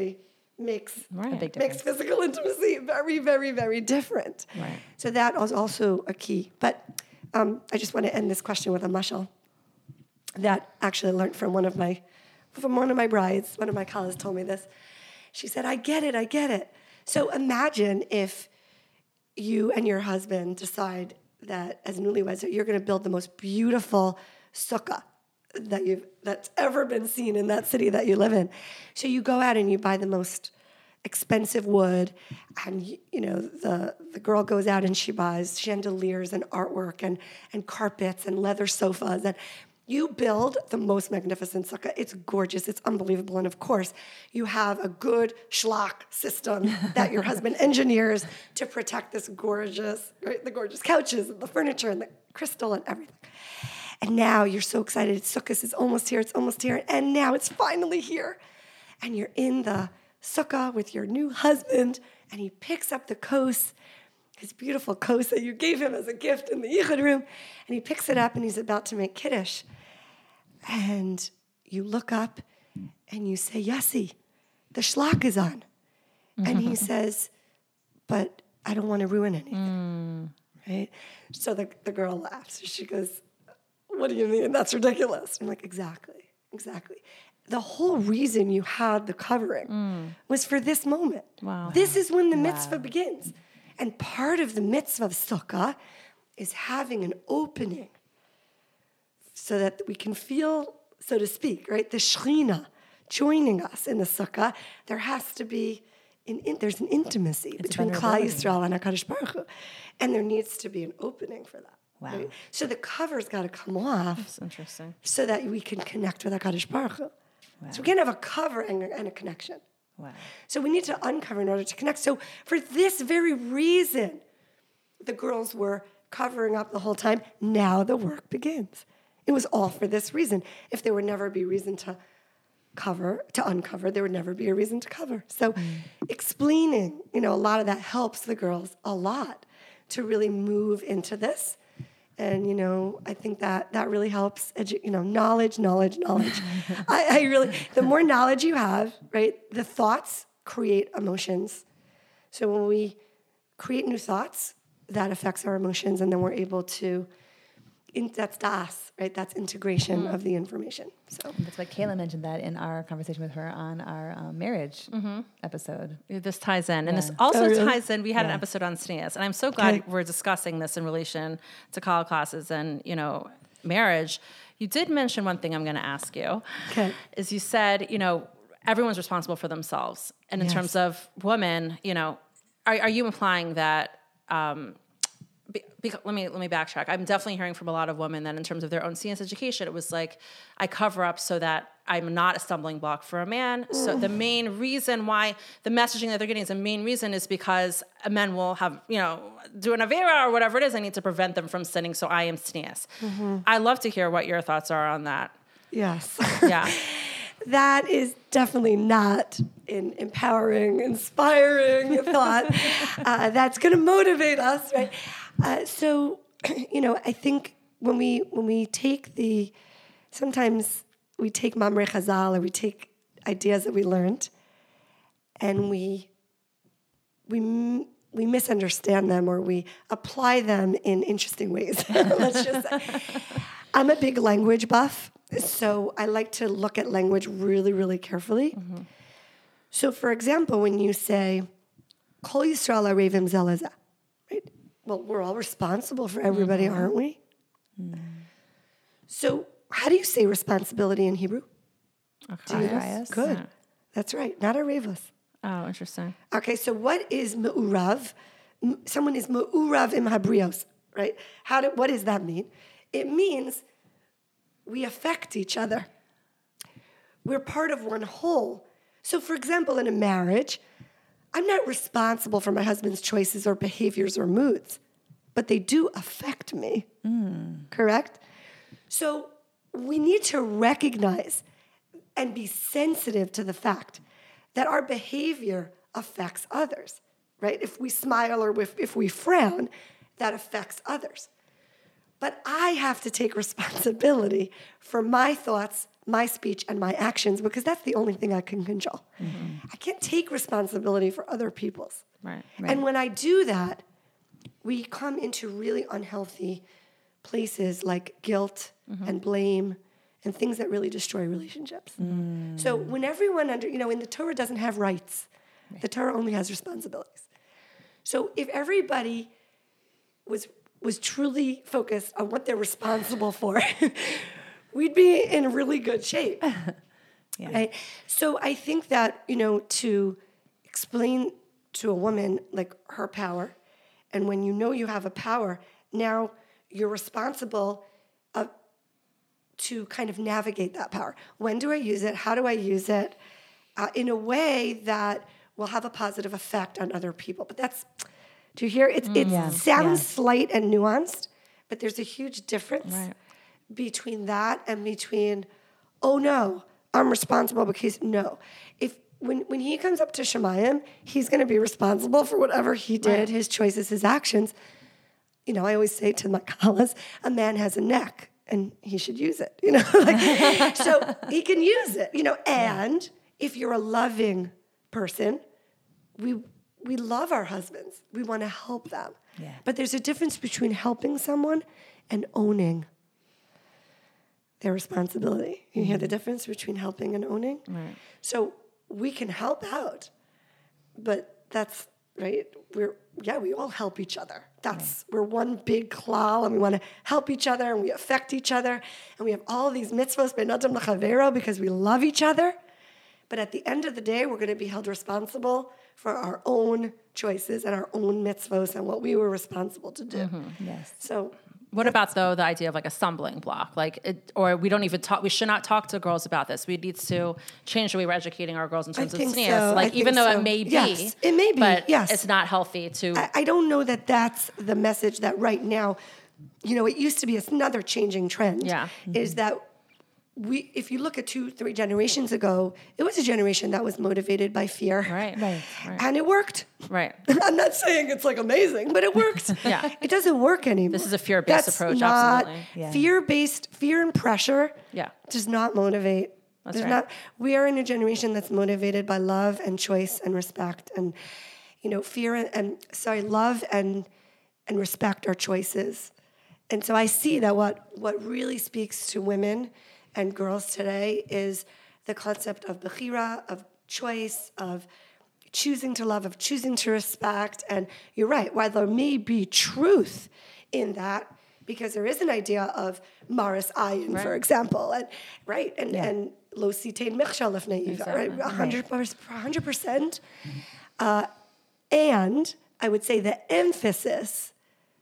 [SPEAKER 1] makes
[SPEAKER 3] Right.
[SPEAKER 2] A big
[SPEAKER 1] makes
[SPEAKER 2] difference.
[SPEAKER 1] physical intimacy very, very, very different.
[SPEAKER 2] Right.
[SPEAKER 1] So that is also a key. But um, I just want to end this question with a mashal that actually I learned from one of my from one of my brides. One of my colleagues told me this. She said, "I get it, I get it." So imagine if you and your husband decide that as newlyweds that you're going to build the most beautiful sukkah that you've that's ever been seen in that city that you live in. So you go out and you buy the most expensive wood, and you, you know the the girl goes out and she buys chandeliers and artwork and and carpets and leather sofas, and you build the most magnificent sukkah. It's gorgeous, it's unbelievable, and of course you have a good schlock system that your husband engineers to protect this gorgeous, right, the gorgeous couches and the furniture and the crystal and everything. And now you're so excited. Sukkot is almost here. It's almost here. And now it's finally here. And you're in the sukkah with your new husband, and he picks up the kos, his beautiful kos that you gave him as a gift in the yichud room, and he picks it up and he's about to make kiddush. And you look up and you say, Yossi, the shlach is on. And he says, but I don't want to ruin anything. Mm. Right? So the, the girl laughs. She goes, what do you mean? That's ridiculous. I'm like, exactly, exactly. The whole reason you had the covering mm. was for this moment.
[SPEAKER 3] Wow.
[SPEAKER 1] This is when the
[SPEAKER 2] wow.
[SPEAKER 1] mitzvah begins. And part of the mitzvah of sukkah is having an opening so that we can feel, so to speak, right, the Shekhinah joining us in the sukkah. There has to be, an in, there's an intimacy
[SPEAKER 2] it's
[SPEAKER 1] between Klal Yisrael and HaKadosh Baruch Hu. And there needs to be an opening for that.
[SPEAKER 2] Wow.
[SPEAKER 1] Right? So the cover's got to come off.
[SPEAKER 3] That's interesting.
[SPEAKER 1] So that we can connect with HaKadosh Baruch Hu.
[SPEAKER 2] Wow.
[SPEAKER 1] So we can't have a cover and, and a connection.
[SPEAKER 2] Wow.
[SPEAKER 1] So we need to uncover in order to connect. So for this very reason, the girls were covering up the whole time. Now the work begins. It was all for this reason. If there would never be reason to cover, to uncover, there would never be a reason to cover. So mm. explaining, you know, a lot of that helps the girls a lot to really move into this. And, you know, I think that that really helps, edu- you know, knowledge, knowledge, knowledge. I, I really, the more knowledge you have, right, the thoughts create emotions. So when we create new thoughts, that affects our emotions, and then we're able to, in, that's das, right? That's integration mm. of the information. So
[SPEAKER 2] that's why Kayla mentioned that in our conversation with her on our um, marriage mm-hmm. episode.
[SPEAKER 3] This ties in. And
[SPEAKER 2] yeah.
[SPEAKER 3] this also
[SPEAKER 1] oh, really?
[SPEAKER 3] ties in. We had yeah. an episode on sneas. And I'm so glad
[SPEAKER 1] okay.
[SPEAKER 3] we're discussing this in relation to college classes and, you know, marriage. You did mention one thing I'm going to ask you.
[SPEAKER 1] Okay.
[SPEAKER 3] Is you said, you know, everyone's responsible for themselves. And in yes. terms of women, you know, are, are you implying that... Um, Be, be, let me let me backtrack. I'm definitely hearing from a lot of women that in terms of their own C N S education, it was like, I cover up so that I'm not a stumbling block for a man. Mm. So the main reason why the messaging that they're getting is the main reason is because men will have, you know, do an avera or whatever it is. I need to prevent them from sinning. So I am sneas. Mm-hmm. I love to hear what your thoughts are on that.
[SPEAKER 1] Yes.
[SPEAKER 3] Yeah.
[SPEAKER 1] That is definitely not an empowering, inspiring thought. Uh, that's going to motivate us, right? Uh, so, you know, I think when we when we take the, sometimes we take Mamre Chazal or we take ideas that we learned, and we we we misunderstand them or we apply them in interesting ways. Let's just say, I'm a big language buff. So I like to look at language really, really carefully. Mm-hmm. So, for example, when you say, Kol Yisrael Arevim Zelazah, right? Well, we're all responsible for everybody, mm-hmm. aren't we? Mm. So how do you say responsibility in Hebrew?
[SPEAKER 3] Achayas.
[SPEAKER 1] Good.
[SPEAKER 3] Yeah.
[SPEAKER 1] That's right. Not Arevos.
[SPEAKER 3] Oh, interesting.
[SPEAKER 1] Okay, so what is me'urav? Someone is me'urav im habrios, right? How do, what does that mean? It means... we affect each other. We're part of one whole. So, for example, in a marriage, I'm not responsible for my husband's choices or behaviors or moods, but they do affect me. Mm. Correct? So we need to recognize and be sensitive to the fact that our behavior affects others, right? If we smile or if, if we frown, that affects others. But I have to take responsibility for my thoughts, my speech and my actions because that's the only thing I can control. Mm-hmm. I can't take responsibility for other people's.
[SPEAKER 3] Right,
[SPEAKER 2] right.
[SPEAKER 1] And when I do that, we come into really unhealthy places like guilt mm-hmm. and blame and things that really destroy relationships. Mm. So when everyone under, you know, in the Torah doesn't have rights. Right. The Torah only has responsibilities. So if everybody was was truly focused on what they're responsible for, we'd be in really good shape. Yeah. Right? So I think that, you know, to explain to a woman like her power, and when you know you have a power, now you're responsible uh, to kind of navigate that power. When do I use it? How do I use it? Uh, in a way that will have a positive effect on other people. But that's, do you hear? It's, mm, it yeah, sounds yeah. slight and nuanced, but there's a huge difference right. between that and between, oh no, I'm responsible because, no. If when, when he comes up to Shemayim, he's going to be responsible for whatever he did, right. his choices, his actions. You know, I always say to my colleagues, a man has a neck and he should use it, you know. like, so he can use it, you know, and yeah. if you're a loving person, we we love our husbands. We want to help them. Yeah. But there's a difference between helping someone and owning their responsibility. You mm-hmm. hear the difference between helping and owning? Right. So we can help out, but that's, right, we're, yeah, we all help each other. That's, right. we're one big klal, and we want to help each other, and we affect each other, and we have all these mitzvos, be'nadam l'chavero, because we love each other. But at the end of the day, we're going to be held responsible for our own choices and our own mitzvos and what we were responsible to do.
[SPEAKER 2] Mm-hmm. Yes.
[SPEAKER 1] So,
[SPEAKER 3] what about though the idea of like a stumbling block, like, it, or we don't even talk? We should not talk to girls about this. We need to change the way we're educating our girls in terms
[SPEAKER 1] I
[SPEAKER 3] of
[SPEAKER 1] think
[SPEAKER 3] sneers.
[SPEAKER 1] so.
[SPEAKER 3] Like,
[SPEAKER 1] I
[SPEAKER 3] even though
[SPEAKER 1] so.
[SPEAKER 3] it may be,
[SPEAKER 1] yes, it may be,
[SPEAKER 3] but
[SPEAKER 1] yes,
[SPEAKER 3] it's not healthy to.
[SPEAKER 1] I, I don't know that that's the message that right now. You know, it used to be another changing trend.
[SPEAKER 3] Yeah,
[SPEAKER 1] mm-hmm. is that. We, if you look at two, three generations ago, it was a generation that was motivated by fear.
[SPEAKER 3] Right, right, right.
[SPEAKER 1] And it worked.
[SPEAKER 3] Right.
[SPEAKER 1] I'm not saying it's like amazing, but it works.
[SPEAKER 3] yeah.
[SPEAKER 1] It doesn't work anymore.
[SPEAKER 3] This is a fear-based
[SPEAKER 1] That's
[SPEAKER 3] approach,
[SPEAKER 1] not,
[SPEAKER 3] absolutely.
[SPEAKER 1] Yeah. Fear-based, fear and pressure
[SPEAKER 3] yeah.
[SPEAKER 1] does not motivate.
[SPEAKER 3] That's
[SPEAKER 1] does
[SPEAKER 3] right.
[SPEAKER 1] not, we are in a generation that's motivated by love and choice and respect. And, you know, fear and, and sorry, love and and respect our choices. And so I see that what what really speaks to women and girls today is the concept of bechira, of choice, of choosing to love, of choosing to respect. And you're right, while there may be truth in that, because there is an idea of maris ayin, right. for example, and right, and yeah. and lo sitein michshel lifnei iva, right, one hundred percent. Uh, and I would say the emphasis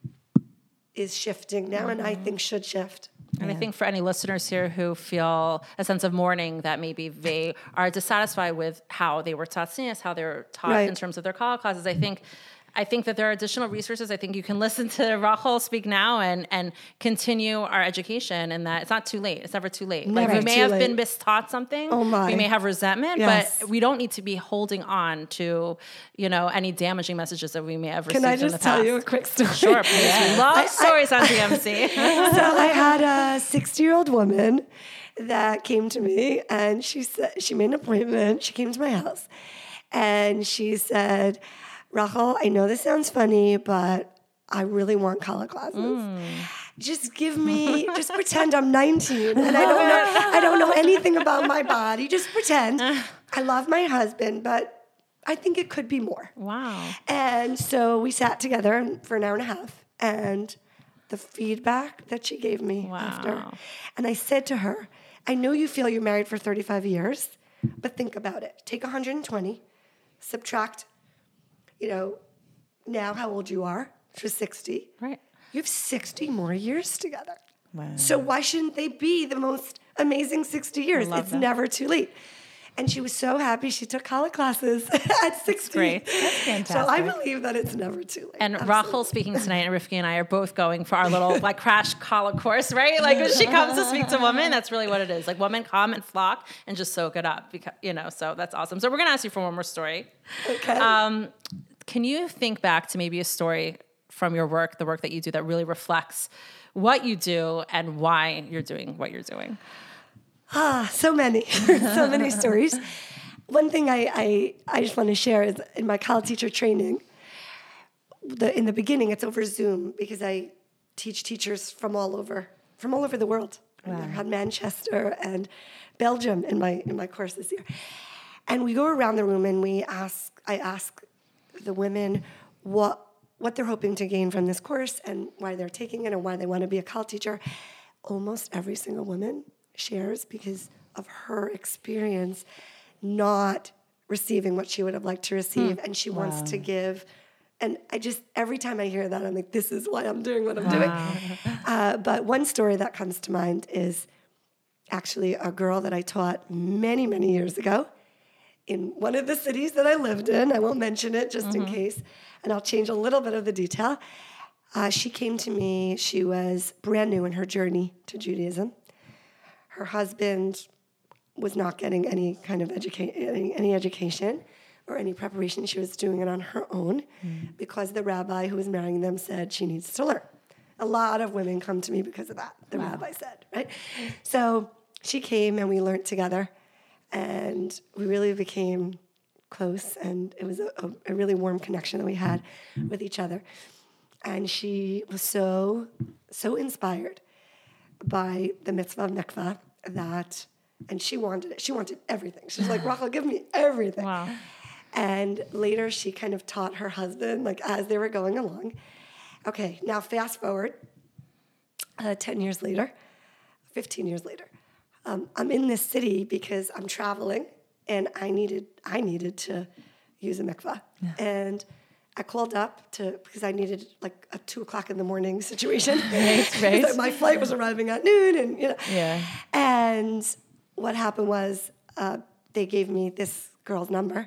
[SPEAKER 1] is shifting now, mm-hmm. and I think should shift.
[SPEAKER 3] And
[SPEAKER 2] yeah.
[SPEAKER 3] I think for any listeners here who feel a sense of mourning that maybe they are dissatisfied with how they were taught science, how they were taught right. in terms of their college classes, I think I think that there are additional resources. I think you can listen to Rachel speak now and and continue our education, and that it's not too late. It's never too late.
[SPEAKER 1] Never
[SPEAKER 3] like we may
[SPEAKER 1] too
[SPEAKER 3] have
[SPEAKER 1] late.
[SPEAKER 3] been mistaught something.
[SPEAKER 1] Oh my.
[SPEAKER 3] We may have resentment,
[SPEAKER 1] yes.
[SPEAKER 3] but we don't need to be holding on to, you know, any damaging messages that we may have received
[SPEAKER 1] Can I
[SPEAKER 3] in the
[SPEAKER 1] just
[SPEAKER 3] past.
[SPEAKER 1] tell you a quick story?
[SPEAKER 3] Sure, please.
[SPEAKER 2] Yeah.
[SPEAKER 3] We love
[SPEAKER 1] I,
[SPEAKER 3] stories
[SPEAKER 1] I,
[SPEAKER 3] on D M C.
[SPEAKER 1] So I had a sixty-year-old woman that came to me, and she said she made an appointment. She came to my house, and she said, Rachel, I know this sounds funny, but I really want Kala classes. Mm. Just give me, just pretend I'm nineteen and I don't know, I don't know anything about my body. Just pretend. I love my husband, but I think it could be more.
[SPEAKER 3] Wow.
[SPEAKER 1] And so we sat together for an hour and a half, and the feedback that she gave me
[SPEAKER 3] wow.
[SPEAKER 1] after, and I said to her, I know you feel you're married for thirty-five years, but think about it. Take one hundred twenty, subtract, you know, now how old you are, which was sixty.
[SPEAKER 3] Right.
[SPEAKER 1] You have sixty more years together.
[SPEAKER 2] Wow.
[SPEAKER 1] So why shouldn't they be the most amazing sixty years? It's
[SPEAKER 3] that.
[SPEAKER 1] never too late. And she was so happy she took college classes at sixty.
[SPEAKER 3] That's great.
[SPEAKER 2] That's fantastic.
[SPEAKER 1] So I believe that it's never too late.
[SPEAKER 3] And
[SPEAKER 1] Absolutely.
[SPEAKER 3] Rachel speaking tonight, and Rivki and I are both going for our little like crash college course, right? Like when she comes to speak to women, that's really what it is. Like women come and flock and just soak it up, because, you know, so that's awesome. So we're going to ask you for one more story.
[SPEAKER 1] Okay.
[SPEAKER 3] Um, can you think back to maybe a story from your work, the work that you do, that really reflects what you do and why you're doing what you're doing?
[SPEAKER 1] Ah, so many, so many stories. One thing I, I, I just want to share is in my Kala teacher training, the, in the beginning, it's over Zoom because I teach teachers from all over, from all over the world. Wow. I had Manchester and Belgium in my in my course this year. And we go around the room and we ask, I ask the women what what they're hoping to gain from this course and why they're taking it and why they want to be a Kala teacher. Almost every single woman shares because of her experience not receiving what she would have liked to receive, hmm. and she wow. wants to give. And I just, every time I hear that, I'm like, this is why I'm doing what I'm wow. doing. Uh, but one story that comes to mind is actually a girl that I taught many, many years ago in one of the cities that I lived in. I won't mention it just mm-hmm. in case, and I'll change a little bit of the detail. Uh, she came to me. She was brand new in her journey to Judaism. Her husband was not getting any kind of educa- any, any education or any preparation. She was doing it on her own mm. because the rabbi who was marrying them said she needs to learn. A lot of women come to me because of that, the wow. rabbi said, right? So she came and we learned together, and we really became close, and it was a, a, a really warm connection that we had with each other. And she was so, so inspired by the mitzvah of mikvah that, and she wanted it. She wanted everything. She's like, Rachel, give me everything. Wow. And later she kind of taught her husband, like as they were going along. Okay, now fast forward uh, ten years later, fifteen years later. Um, I'm in this city because I'm traveling, and I needed I needed to use a mikvah. Yeah. And I called up to because I needed like a two o'clock in the morning situation. Right, right. My flight was arriving at noon, and you know. Yeah. And what happened was uh, they gave me this girl's number,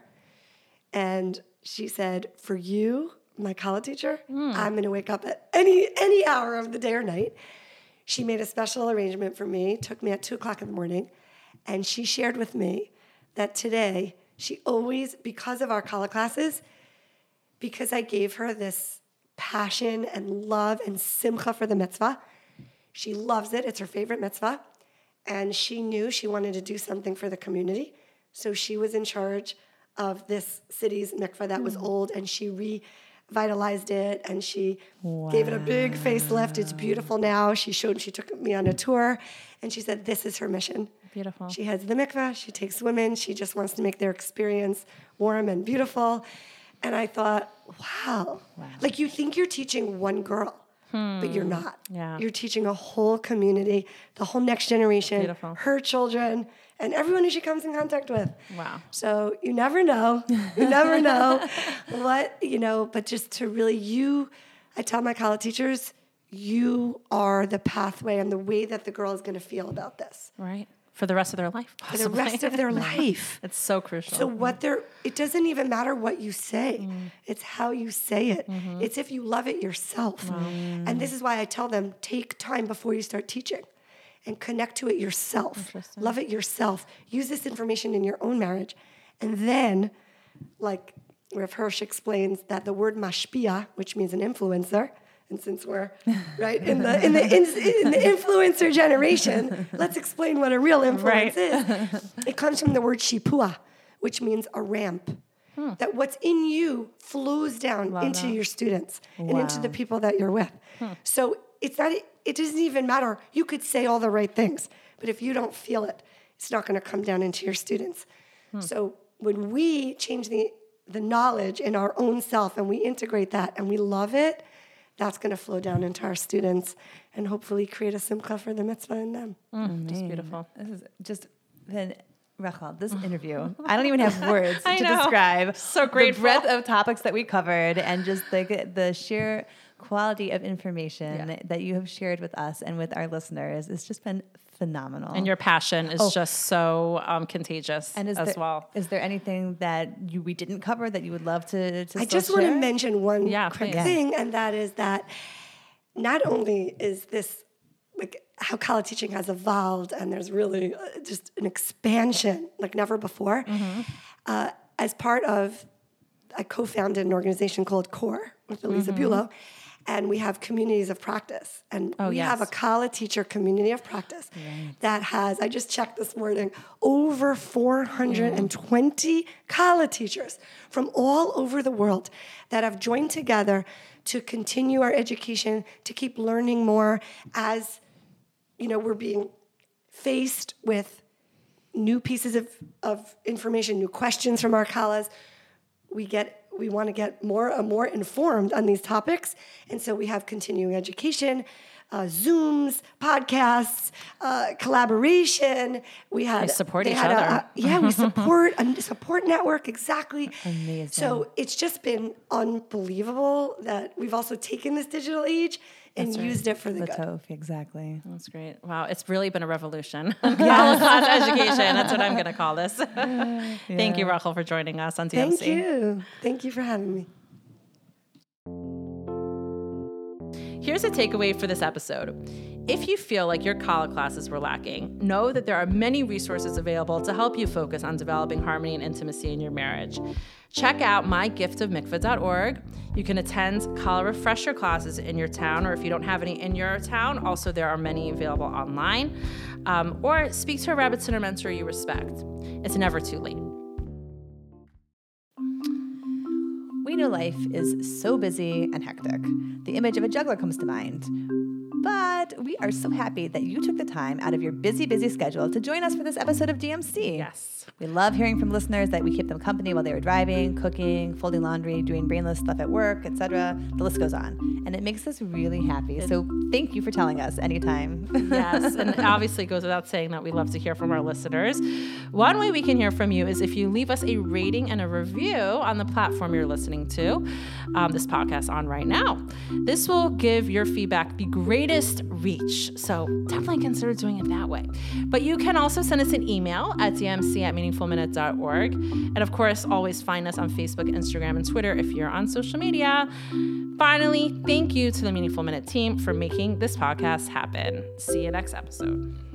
[SPEAKER 1] and she said, "For you, my Kala teacher, mm. I'm going to wake up at any any hour of the day or night." She made a special arrangement for me. Took me at two o'clock in the morning, and she shared with me that today she always, because of our Kala classes. Because I gave her this passion and love and simcha for the mitzvah. She loves it. It's her favorite mitzvah. And she knew she wanted to do something for the community. So she was in charge of this city's mikvah that was mm. old, and she revitalized it, and she wow. gave it a big facelift. It's beautiful now. She showed, she took me on a tour, and she said, this is her mission.
[SPEAKER 3] Beautiful.
[SPEAKER 1] She has the mikvah. She takes women. She just wants to make their experience warm and beautiful. And I thought, wow. wow. Like you think you're teaching one girl, hmm. but you're not. Yeah. You're teaching a whole community, the whole next generation, Beautiful. Her children, and everyone who she comes in contact with.
[SPEAKER 3] Wow.
[SPEAKER 1] So you never know. You never know what, you know, but just to really, you, I tell my Kala teachers, you are the pathway and the way that the girl is going to feel about this.
[SPEAKER 3] Right. For the rest of their life, possibly.
[SPEAKER 1] For the rest of their life.
[SPEAKER 3] It's so crucial.
[SPEAKER 1] So what they're, it doesn't even matter what you say. Mm. It's how you say it. Mm-hmm. It's if you love it yourself. Mm. And this is why I tell them, take time before you start teaching and connect to it yourself. Love it yourself. Use this information in your own marriage. And then, like Rav Hirsch explains that the word mashpia, which means an influencer, and since we're right in the in the in, in the influencer generation, let's explain what a real influence right. is. It comes from the word shipua, which means a ramp. Hmm. That what's in you flows down Love into that. Your students wow. and into the people that you're with. Hmm. So it's not. It doesn't even matter. You could say all the right things, but if you don't feel it, it's not going to come down into your students. Hmm. So when we change the the knowledge in our own self and we integrate that and we love it, that's going to flow down into our students and hopefully create a simcha for the mitzvah in them.
[SPEAKER 2] Mm, just beautiful. This is just then, Rachel, this interview, I don't even have words to know. describe
[SPEAKER 3] so grateful.
[SPEAKER 2] The breadth of topics that we covered and just the, the sheer quality of information yeah. that you have shared with us and with our listeners. It's just been phenomenal.
[SPEAKER 3] And your passion is oh. just so um, contagious
[SPEAKER 2] and is
[SPEAKER 3] as
[SPEAKER 2] there,
[SPEAKER 3] well.
[SPEAKER 2] Is there anything that you we didn't cover that you would love to, to
[SPEAKER 1] I just share? want to mention one
[SPEAKER 3] yeah,
[SPEAKER 1] quick
[SPEAKER 3] please.
[SPEAKER 1] thing, and that is that not only is this, like how Kala teaching has evolved, and there's really uh, just an expansion like never before. Mm-hmm. Uh, as part of, I co-founded an organization called CORE with Elisa mm-hmm. Bulow, And we have communities of practice. And
[SPEAKER 3] Oh,
[SPEAKER 1] we
[SPEAKER 3] yes.
[SPEAKER 1] have a Kala teacher community of practice that has, I just checked this morning, over four hundred twenty Kala teachers from all over the world that have joined together to continue our education, to keep learning more as, you know, we're being faced with new pieces of, of information, new questions from our Kalas. We get we want to get more and more informed on these topics. And so we have continuing education, uh, Zooms, podcasts, uh, collaboration. We had
[SPEAKER 3] They support
[SPEAKER 1] they
[SPEAKER 3] each
[SPEAKER 1] had a-
[SPEAKER 3] other.
[SPEAKER 1] a- yeah, we support a support network, exactly.
[SPEAKER 2] Amazing.
[SPEAKER 1] So it's just been unbelievable that we've also taken this digital age and
[SPEAKER 3] That's right.
[SPEAKER 1] used it for the,
[SPEAKER 2] The
[SPEAKER 1] good.
[SPEAKER 2] Toph, exactly.
[SPEAKER 3] That's great. Wow, it's really been a revolution. Kala class education. That's what I'm going to call this. Thank you, Rachel, for joining us on D M C.
[SPEAKER 1] Thank you. Thank you for having me.
[SPEAKER 3] Here's a takeaway for this episode. If you feel like your Kala classes were lacking, know that there are many resources available to help you focus on developing harmony and intimacy in your marriage. Check out my gift of mikvah dot org. You can attend Kala refresher classes in your town, or if you don't have any in your town, also there are many available online. Um, or speak to a Rebbitzin or mentor you respect. It's never too late.
[SPEAKER 2] We know life is so busy and hectic. The image of a juggler comes to mind. But we are so happy that you took the time out of your busy, busy schedule to join us for this episode of D M C.
[SPEAKER 3] Yes.
[SPEAKER 2] We love hearing from listeners that we keep them company while they were driving, cooking, folding laundry, doing brainless stuff at work, et cetera. The list goes on. And it makes us really happy. So thank you for telling us anytime.
[SPEAKER 3] Yes, and obviously it goes without saying that we love to hear from our listeners. One way we can hear from you is if you leave us a rating and a review on the platform you're listening to um, this podcast on right now. This will give your feedback the greatest reach, so definitely consider doing it that way. But you can also send us an email at d m c at meaningful minute dot org. And of course, always find us on Facebook, Instagram, and Twitter if you're on social media. Finally, thank you to the Meaningful Minute team for making this podcast happen. See you next episode.